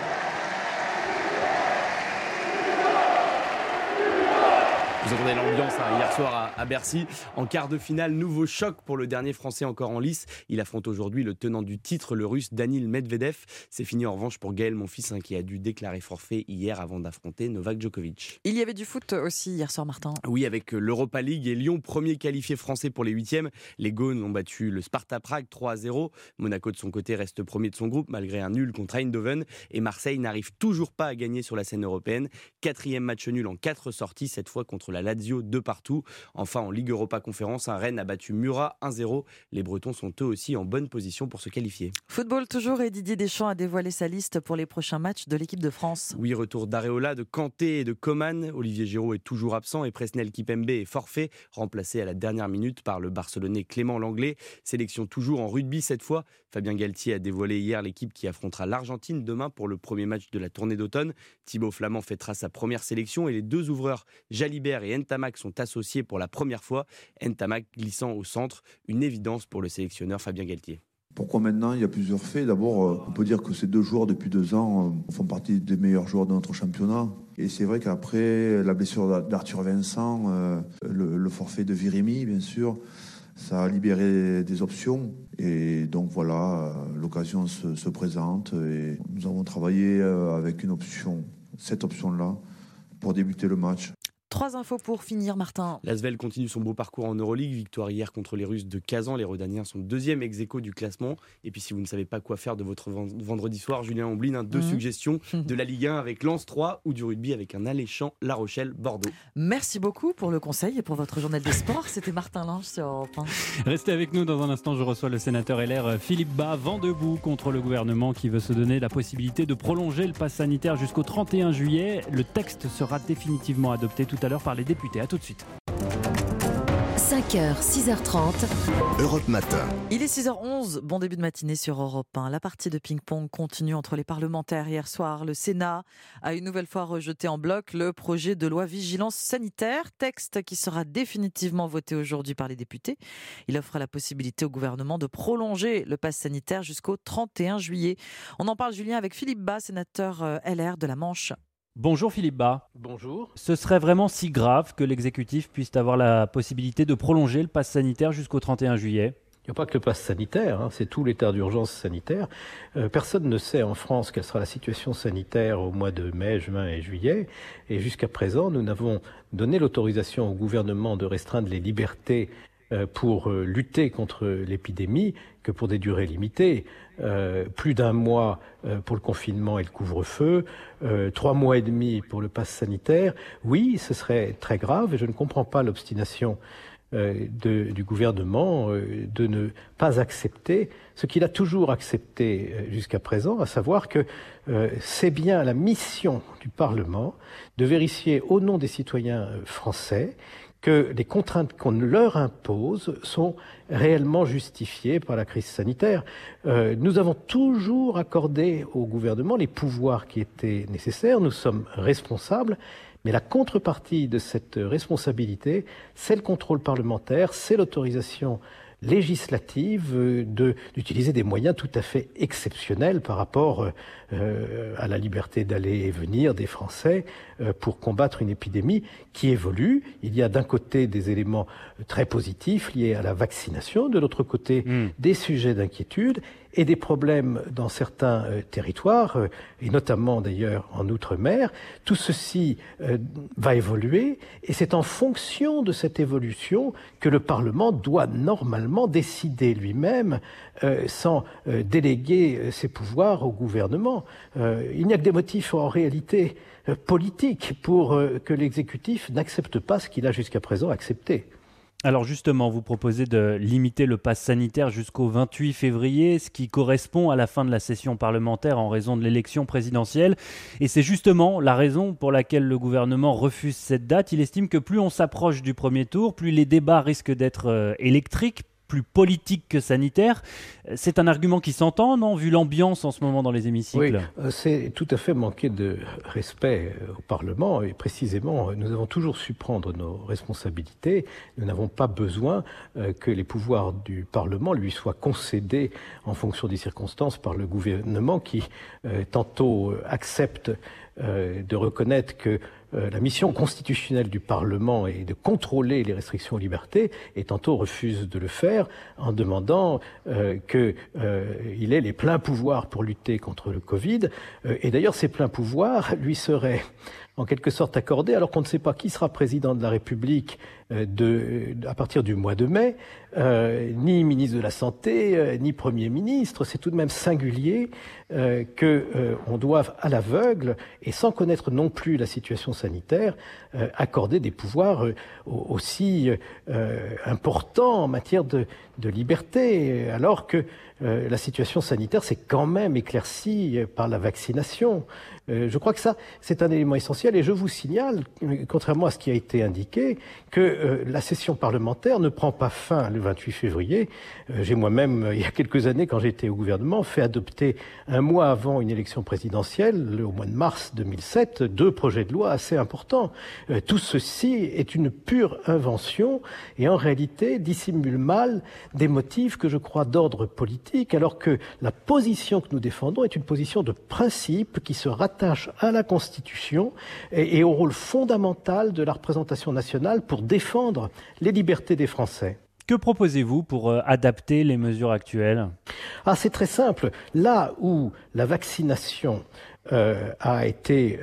Vous entendez l'ambiance hier soir à Bercy. En quart de finale, nouveau choc pour le dernier Français encore en lice. Il affronte aujourd'hui le tenant du titre, le Russe Danil Medvedev. C'est fini en revanche pour Gaël Monfils qui a dû déclarer forfait hier avant d'affronter Novak Djokovic. Il y avait du foot aussi hier soir, Martin. Oui, avec l'Europa League et Lyon, premier qualifié français pour les 8e. Les Gaunes ont battu le Sparta Prague 3-0. Monaco de son côté reste premier de son groupe malgré un nul contre Eindhoven. Et Marseille n'arrive toujours pas à gagner sur la scène européenne. 4e match nul en 4 sorties, cette fois contre la Lazio 2-2. Enfin, en Ligue Europa Conférence, Rennes a battu Murat 1-0. Les Bretons sont eux aussi en bonne position pour se qualifier. Football toujours, et Didier Deschamps a dévoilé sa liste pour les prochains matchs de l'équipe de France. Oui, retour d'Areola, de Kanté et de Coman. Olivier Giroud est toujours absent et Presnel Kipembe est forfait, remplacé à la dernière minute par le Barcelonais Clément Langlais. Sélection toujours en rugby cette fois. Fabien Galtier a dévoilé hier l'équipe qui affrontera l'Argentine demain pour le premier match de la tournée d'automne. Thibaut Flamand fêtera sa première sélection et les deux ouvreurs Jalibert et Ntamak sont associés pour la première fois. Ntamak glissant au centre, une évidence pour le sélectionneur Fabien Galtier. Pourquoi maintenant ? Il y a plusieurs faits. D'abord, on peut dire que ces deux joueurs, depuis 2 ans, font partie des meilleurs joueurs de notre championnat. Et c'est vrai qu'après la blessure d'Arthur Vincent, le forfait de Virimi, bien sûr, ça a libéré des options. Et donc voilà, l'occasion se présente. Et nous avons travaillé avec une option, cette option-là, pour débuter le match. 3 infos pour finir, Martin. L'Asvel continue son beau parcours en Euroleague. Victoire hier contre les Russes de Kazan. Les Rodaniens sont 2e ex-aequo du classement. Et puis si vous ne savez pas quoi faire de votre vendredi soir, Julien Omblin, 2 suggestions de la Ligue 1 avec Lens 3 ou du rugby avec un alléchant La Rochelle-Bordeaux. Merci beaucoup pour le conseil et pour votre journal des sports. C'était Martin Lange sur Europe 1. Restez avec nous dans un instant. Je reçois le sénateur LR Philippe Bas, vent debout contre le gouvernement qui veut se donner la possibilité de prolonger le pass sanitaire jusqu'au 31 juillet. Le texte sera définitivement adopté tout à l'heure par les députés. À tout de suite. 5h, 6h30. Europe Matin. Il est 6h11, bon début de matinée sur Europe 1. La partie de ping-pong continue entre les parlementaires. Hier soir, le Sénat a une nouvelle fois rejeté en bloc le projet de loi vigilance sanitaire, texte qui sera définitivement voté aujourd'hui par les députés. Il offre la possibilité au gouvernement de prolonger le pass sanitaire jusqu'au 31 juillet. On en parle, Julien, avec Philippe Bas, sénateur LR de la Manche. Bonjour Philippe Bas. Bonjour. Ce serait vraiment si grave que l'exécutif puisse avoir la possibilité de prolonger le pass sanitaire jusqu'au 31 juillet ? Il n'y a pas que le pass sanitaire, c'est tout l'état d'urgence sanitaire. Personne ne sait en France quelle sera la situation sanitaire au mois de mai, juin et juillet. Et jusqu'à présent, nous n'avons donné l'autorisation au gouvernement de restreindre les libertés pour lutter contre l'épidémie que pour des durées limitées. Plus d'1 mois pour le confinement et le couvre-feu, 3 mois et demi pour le pass sanitaire. Oui, ce serait très grave et je ne comprends pas l'obstination du gouvernement de ne pas accepter ce qu'il a toujours accepté jusqu'à présent, à savoir que c'est bien la mission du Parlement de vérifier au nom des citoyens français que les contraintes qu'on leur impose sont réellement justifiées par la crise sanitaire. Nous avons toujours accordé au gouvernement les pouvoirs qui étaient nécessaires. Nous sommes responsables, mais la contrepartie de cette responsabilité, c'est le contrôle parlementaire, c'est l'autorisation législative d'utiliser des moyens tout à fait exceptionnels par rapport à la liberté d'aller et venir des Français pour combattre une épidémie qui évolue. Il y a d'un côté des éléments très positifs liés à la vaccination, de l'autre côté des sujets d'inquiétude. et des problèmes dans certains territoires, et notamment d'ailleurs en Outre-mer. Tout ceci va évoluer et c'est en fonction de cette évolution que le Parlement doit normalement décider lui-même sans déléguer ses pouvoirs au gouvernement. Il n'y a que des motifs en réalité politiques pour que l'exécutif n'accepte pas ce qu'il a jusqu'à présent accepté. Alors justement, vous proposez de limiter le pass sanitaire jusqu'au 28 février, ce qui correspond à la fin de la session parlementaire en raison de l'élection présidentielle. Et c'est justement la raison pour laquelle le gouvernement refuse cette date. Il estime que plus on s'approche du premier tour, plus les débats risquent d'être électriques, plus politique que sanitaire. C'est un argument qui s'entend, non, vu l'ambiance en ce moment dans les hémicycles? Oui, c'est tout à fait manquer de respect au Parlement et précisément, nous avons toujours su prendre nos responsabilités. Nous n'avons pas besoin que les pouvoirs du Parlement lui soient concédés en fonction des circonstances par le gouvernement qui tantôt accepte de reconnaître que la mission constitutionnelle du Parlement est de contrôler les restrictions aux libertés et tantôt refuse de le faire en demandant qu'il ait les pleins pouvoirs pour lutter contre le Covid. Et d'ailleurs, ces pleins pouvoirs lui seraient en quelque sorte accordés alors qu'on ne sait pas qui sera président de la République à partir du mois de mai, ni ministre de la Santé, ni Premier ministre. C'est tout de même singulier qu'on doive à l'aveugle et sans connaître non plus la situation sanitaire accorder des pouvoirs aussi importants en matière de liberté, alors que la situation sanitaire s'est quand même éclaircie par la vaccination. Je crois que ça, c'est un élément essentiel et je vous signale, contrairement à ce qui a été indiqué, que la session parlementaire ne prend pas fin le 28 février. J'ai moi-même, il y a quelques années, quand j'étais au gouvernement, fait adopter un mois avant une élection présidentielle, au mois de mars 2007, 2 projets de loi assez importants. Tout ceci est une pure invention et en réalité dissimule mal des motifs que je crois d'ordre politique, alors que la position que nous défendons est une position de principe qui se rattache à la Constitution et au rôle fondamental de la représentation nationale pour défendre les libertés des Français. Que proposez-vous pour adapter les mesures actuelles ? C'est très simple. Là où la vaccination a été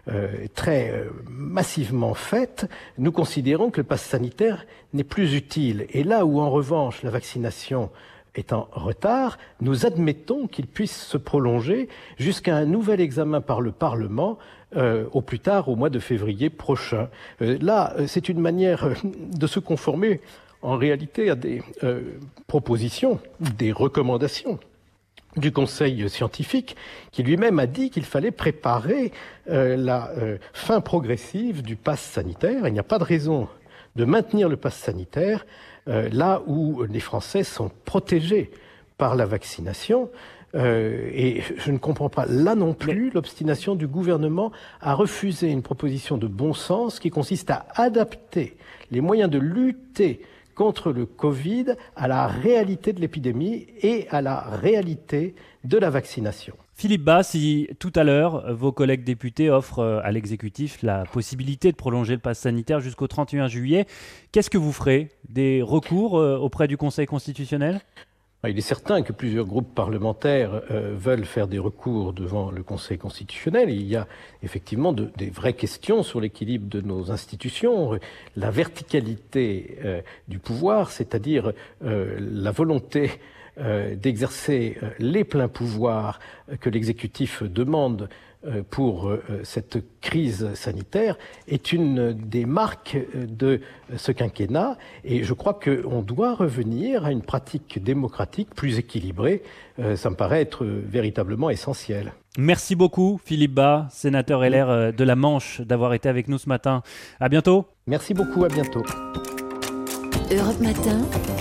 très massivement faite, nous considérons que le pass sanitaire n'est plus utile. Et là où, en revanche, la vaccination est en retard, nous admettons qu'il puisse se prolonger jusqu'à un nouvel examen par le Parlement au plus tard au mois de février prochain. Là, c'est une manière de se conformer en réalité à des propositions, des recommandations du Conseil scientifique qui lui-même a dit qu'il fallait préparer la fin progressive du pass sanitaire. Il n'y a pas de raison de maintenir le pass sanitaire là où les Français sont protégés par la vaccination. Et je ne comprends pas là non plus l'obstination du gouvernement à refuser une proposition de bon sens qui consiste à adapter les moyens de lutter contre le Covid à la réalité de l'épidémie et à la réalité de la vaccination. Philippe Bas, si tout à l'heure, vos collègues députés offrent à l'exécutif la possibilité de prolonger le pass sanitaire jusqu'au 31 juillet, qu'est-ce que vous ferez ? Des recours auprès du Conseil constitutionnel ? Il est certain que plusieurs groupes parlementaires veulent faire des recours devant le Conseil constitutionnel. Il y a effectivement des vraies questions sur l'équilibre de nos institutions. La verticalité du pouvoir, c'est-à-dire la volonté d'exercer les pleins pouvoirs que l'exécutif demande pour cette crise sanitaire est une des marques de ce quinquennat et je crois qu'on doit revenir à une pratique démocratique plus équilibrée. Ça me paraît être véritablement essentiel. Merci beaucoup Philippe Bas, sénateur LR de la Manche, d'avoir été avec nous ce matin. À bientôt. Merci beaucoup, à bientôt. Europe Matin.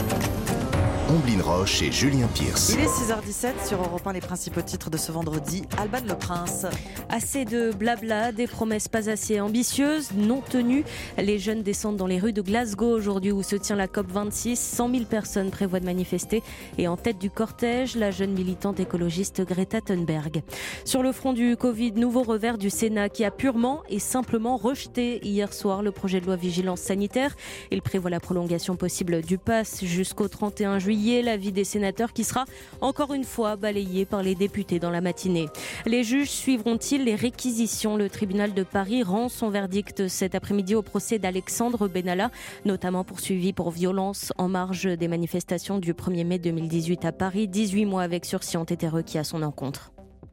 Omblin Roche et Julien Pierce. Il est 6h17 sur Europe 1, les principaux titres de ce vendredi. Alban Le Prince. Assez de blabla, des promesses pas assez ambitieuses, non tenues. Les jeunes descendent dans les rues de Glasgow aujourd'hui où se tient la COP26. 100 000 personnes prévoient de manifester. Et en tête du cortège, la jeune militante écologiste Greta Thunberg. Sur le front du Covid, nouveau revers du Sénat qui a purement et simplement rejeté hier soir le projet de loi vigilance sanitaire. Il prévoit la prolongation possible du pass jusqu'au 31 juillet. publié l'avis des sénateurs qui sera encore une fois balayé par les députés dans la matinée. Les juges suivront-ils les réquisitions ? Le tribunal de Paris rend son verdict cet après-midi au procès d'Alexandre Benalla, notamment poursuivi pour violence en marge des manifestations du 1er mai 2018 à Paris. 18 mois avec sursis ont été requis à son encontre.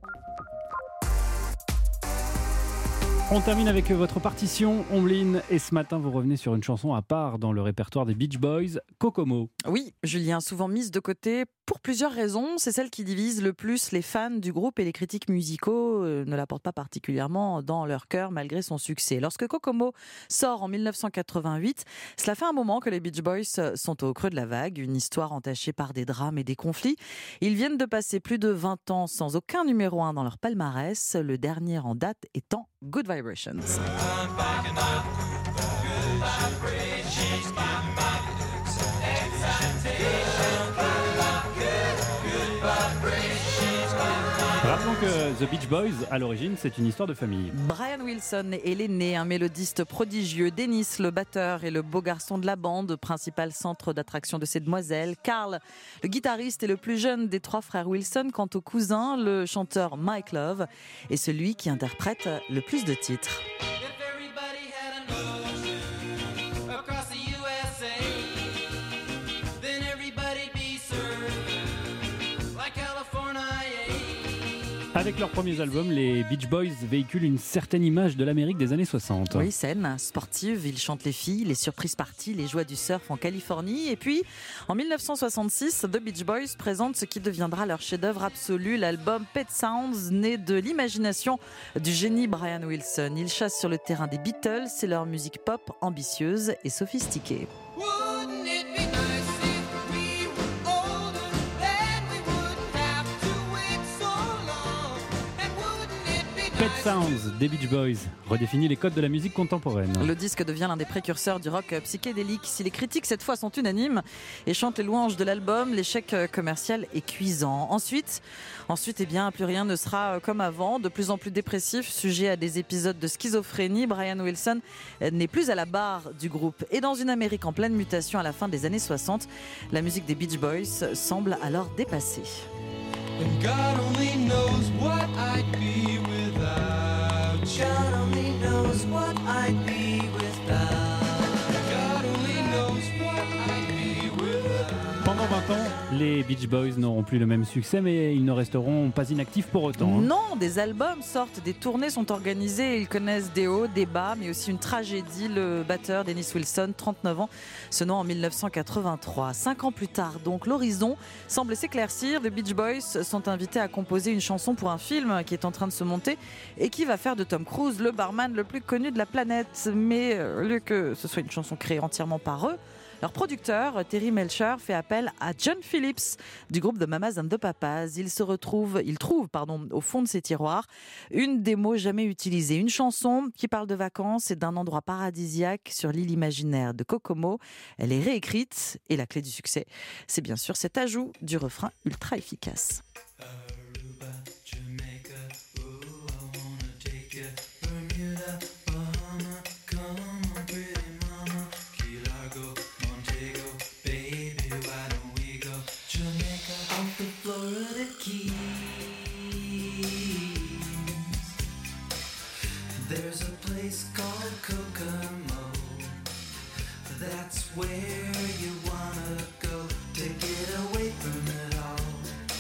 On termine avec votre partition, Ombline, et ce matin vous revenez sur une chanson à part dans le répertoire des Beach Boys, Kokomo. Oui, Julien, souvent mise de côté pour plusieurs raisons. C'est celle qui divise le plus les fans du groupe et les critiques musicaux ne la portent pas particulièrement dans leur cœur malgré son succès. Lorsque Kokomo sort en 1988, cela fait un moment que les Beach Boys sont au creux de la vague, une histoire entachée par des drames et des conflits. Ils viennent de passer plus de 20 ans sans aucun numéro 1 dans leur palmarès, le dernier en date étant Good Vibrations. Rappelons que The Beach Boys, à l'origine, c'est une histoire de famille. Brian Wilson est l'aîné, un mélodiste prodigieux. Dennis, le batteur, est le beau garçon de la bande, principal centre d'attraction de ces demoiselles. Carl, le guitariste, est le plus jeune des 3 frères Wilson. Quant au cousin, le chanteur Mike Love, est celui qui interprète le plus de titres. Avec leurs premiers albums, les Beach Boys véhiculent une certaine image de l'Amérique des années 60. Oui, saine, sportive, ils chantent les filles, les surprises parties, les joies du surf en Californie. Et puis, en 1966, The Beach Boys présente ce qui deviendra leur chef-d'œuvre absolu, l'album Pet Sounds, né de l'imagination du génie Brian Wilson. Ils chassent sur le terrain des Beatles, c'est leur musique pop ambitieuse et sophistiquée. Pet Sounds des Beach Boys redéfinit les codes de la musique contemporaine. Le disque devient l'un des précurseurs du rock psychédélique. Si les critiques cette fois sont unanimes et chantent les louanges de l'album, l'échec commercial est cuisant. Ensuite, eh bien, plus rien ne sera comme avant, de plus en plus dépressif, sujet à des épisodes de schizophrénie. Brian Wilson n'est plus à la barre du groupe. Et dans une Amérique en pleine mutation à la fin des années 60, la musique des Beach Boys semble alors dépassée. And God only knows what I'd be without you. God only knows what I'd be without. God only knows what I'd be without. Pendant 20 ans, les Beach Boys n'auront plus le même succès, mais ils ne resteront pas inactifs pour autant. Non, des albums sortent, des tournées sont organisées, ils connaissent des hauts, des bas, mais aussi une tragédie. Le batteur Dennis Wilson, 39 ans, se noie en 1983. 5 ans plus tard, donc, l'horizon semble s'éclaircir. Les Beach Boys sont invités à composer une chanson pour un film qui est en train de se monter et qui va faire de Tom Cruise le barman le plus connu de la planète. Mais au lieu que ce soit une chanson créée entièrement par eux, leur producteur, Terry Melcher, fait appel à John Phillips du groupe The Mamas and the Papas. Il trouve au fond de ses tiroirs une démo jamais utilisée, une chanson qui parle de vacances et d'un endroit paradisiaque sur l'île imaginaire de Kokomo. Elle est réécrite et la clé du succès, c'est bien sûr cet ajout du refrain ultra efficace. There's a place called Kokomo. That's where you wanna go to get away from it all.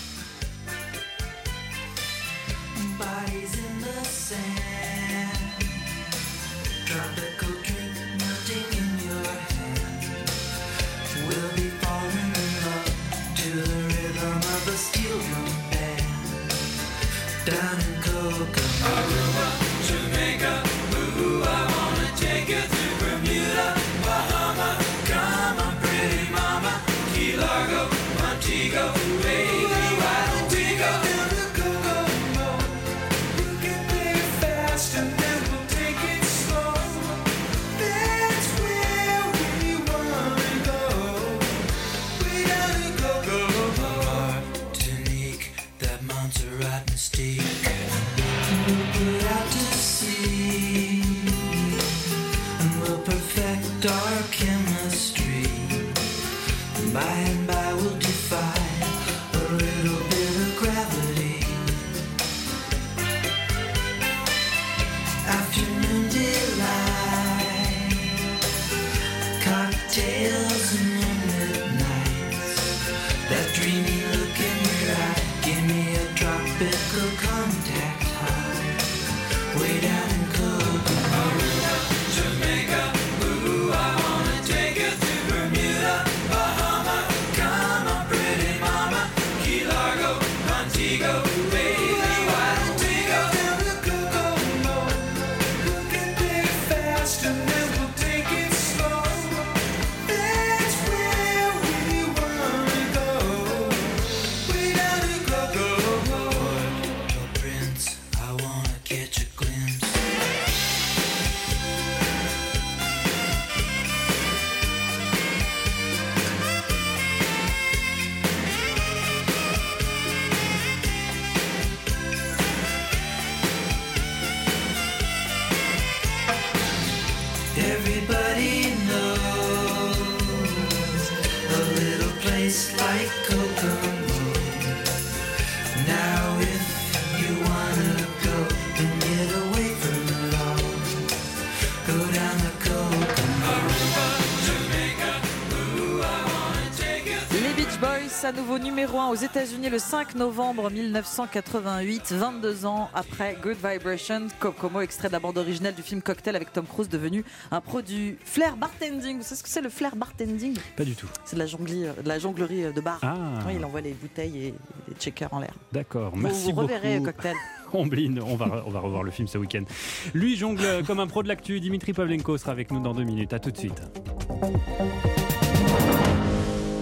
Bodies in the sand, tropical drink melting in your hand. We'll be falling in love to the rhythm of a steel drum band. Down in Kokomo, Aruba, Jamaica, ooh, I wanna take you to Bermuda, Bahama, come on pretty mama, Key Largo, Montego, baby, why don't we go to Kokomo? We can play fast and then we'll take it slow. That's where we wanna go. We gotta go, Martinique, that Montserrat mystique. We'll put out to sea, and we'll perfect our chemistry. By and by we'll defeat like Kokomo. Now if you wanna go and get away from it all, go down the Kokomo. Les Beach Boys, à nouveau numéro 1 aux États-Unis le 5 novembre 1988, 22 ans après Good Vibration. Kokomo, extrait de la bande originale du film Cocktail avec Tom Cruise, devenu un pro du flair bartending. Vous savez ce que c'est le flair bartending ? Pas du tout. C'est de la jonglerie de bar. Ah. Oui, il envoie les bouteilles et les checkers en l'air. D'accord, merci vous reverrez beaucoup. Cocktail. Ombline, on va revoir le film ce week-end. Lui jongle comme un pro de l'actu. Dimitri Pavlenko sera avec nous dans 2 minutes. À tout de suite.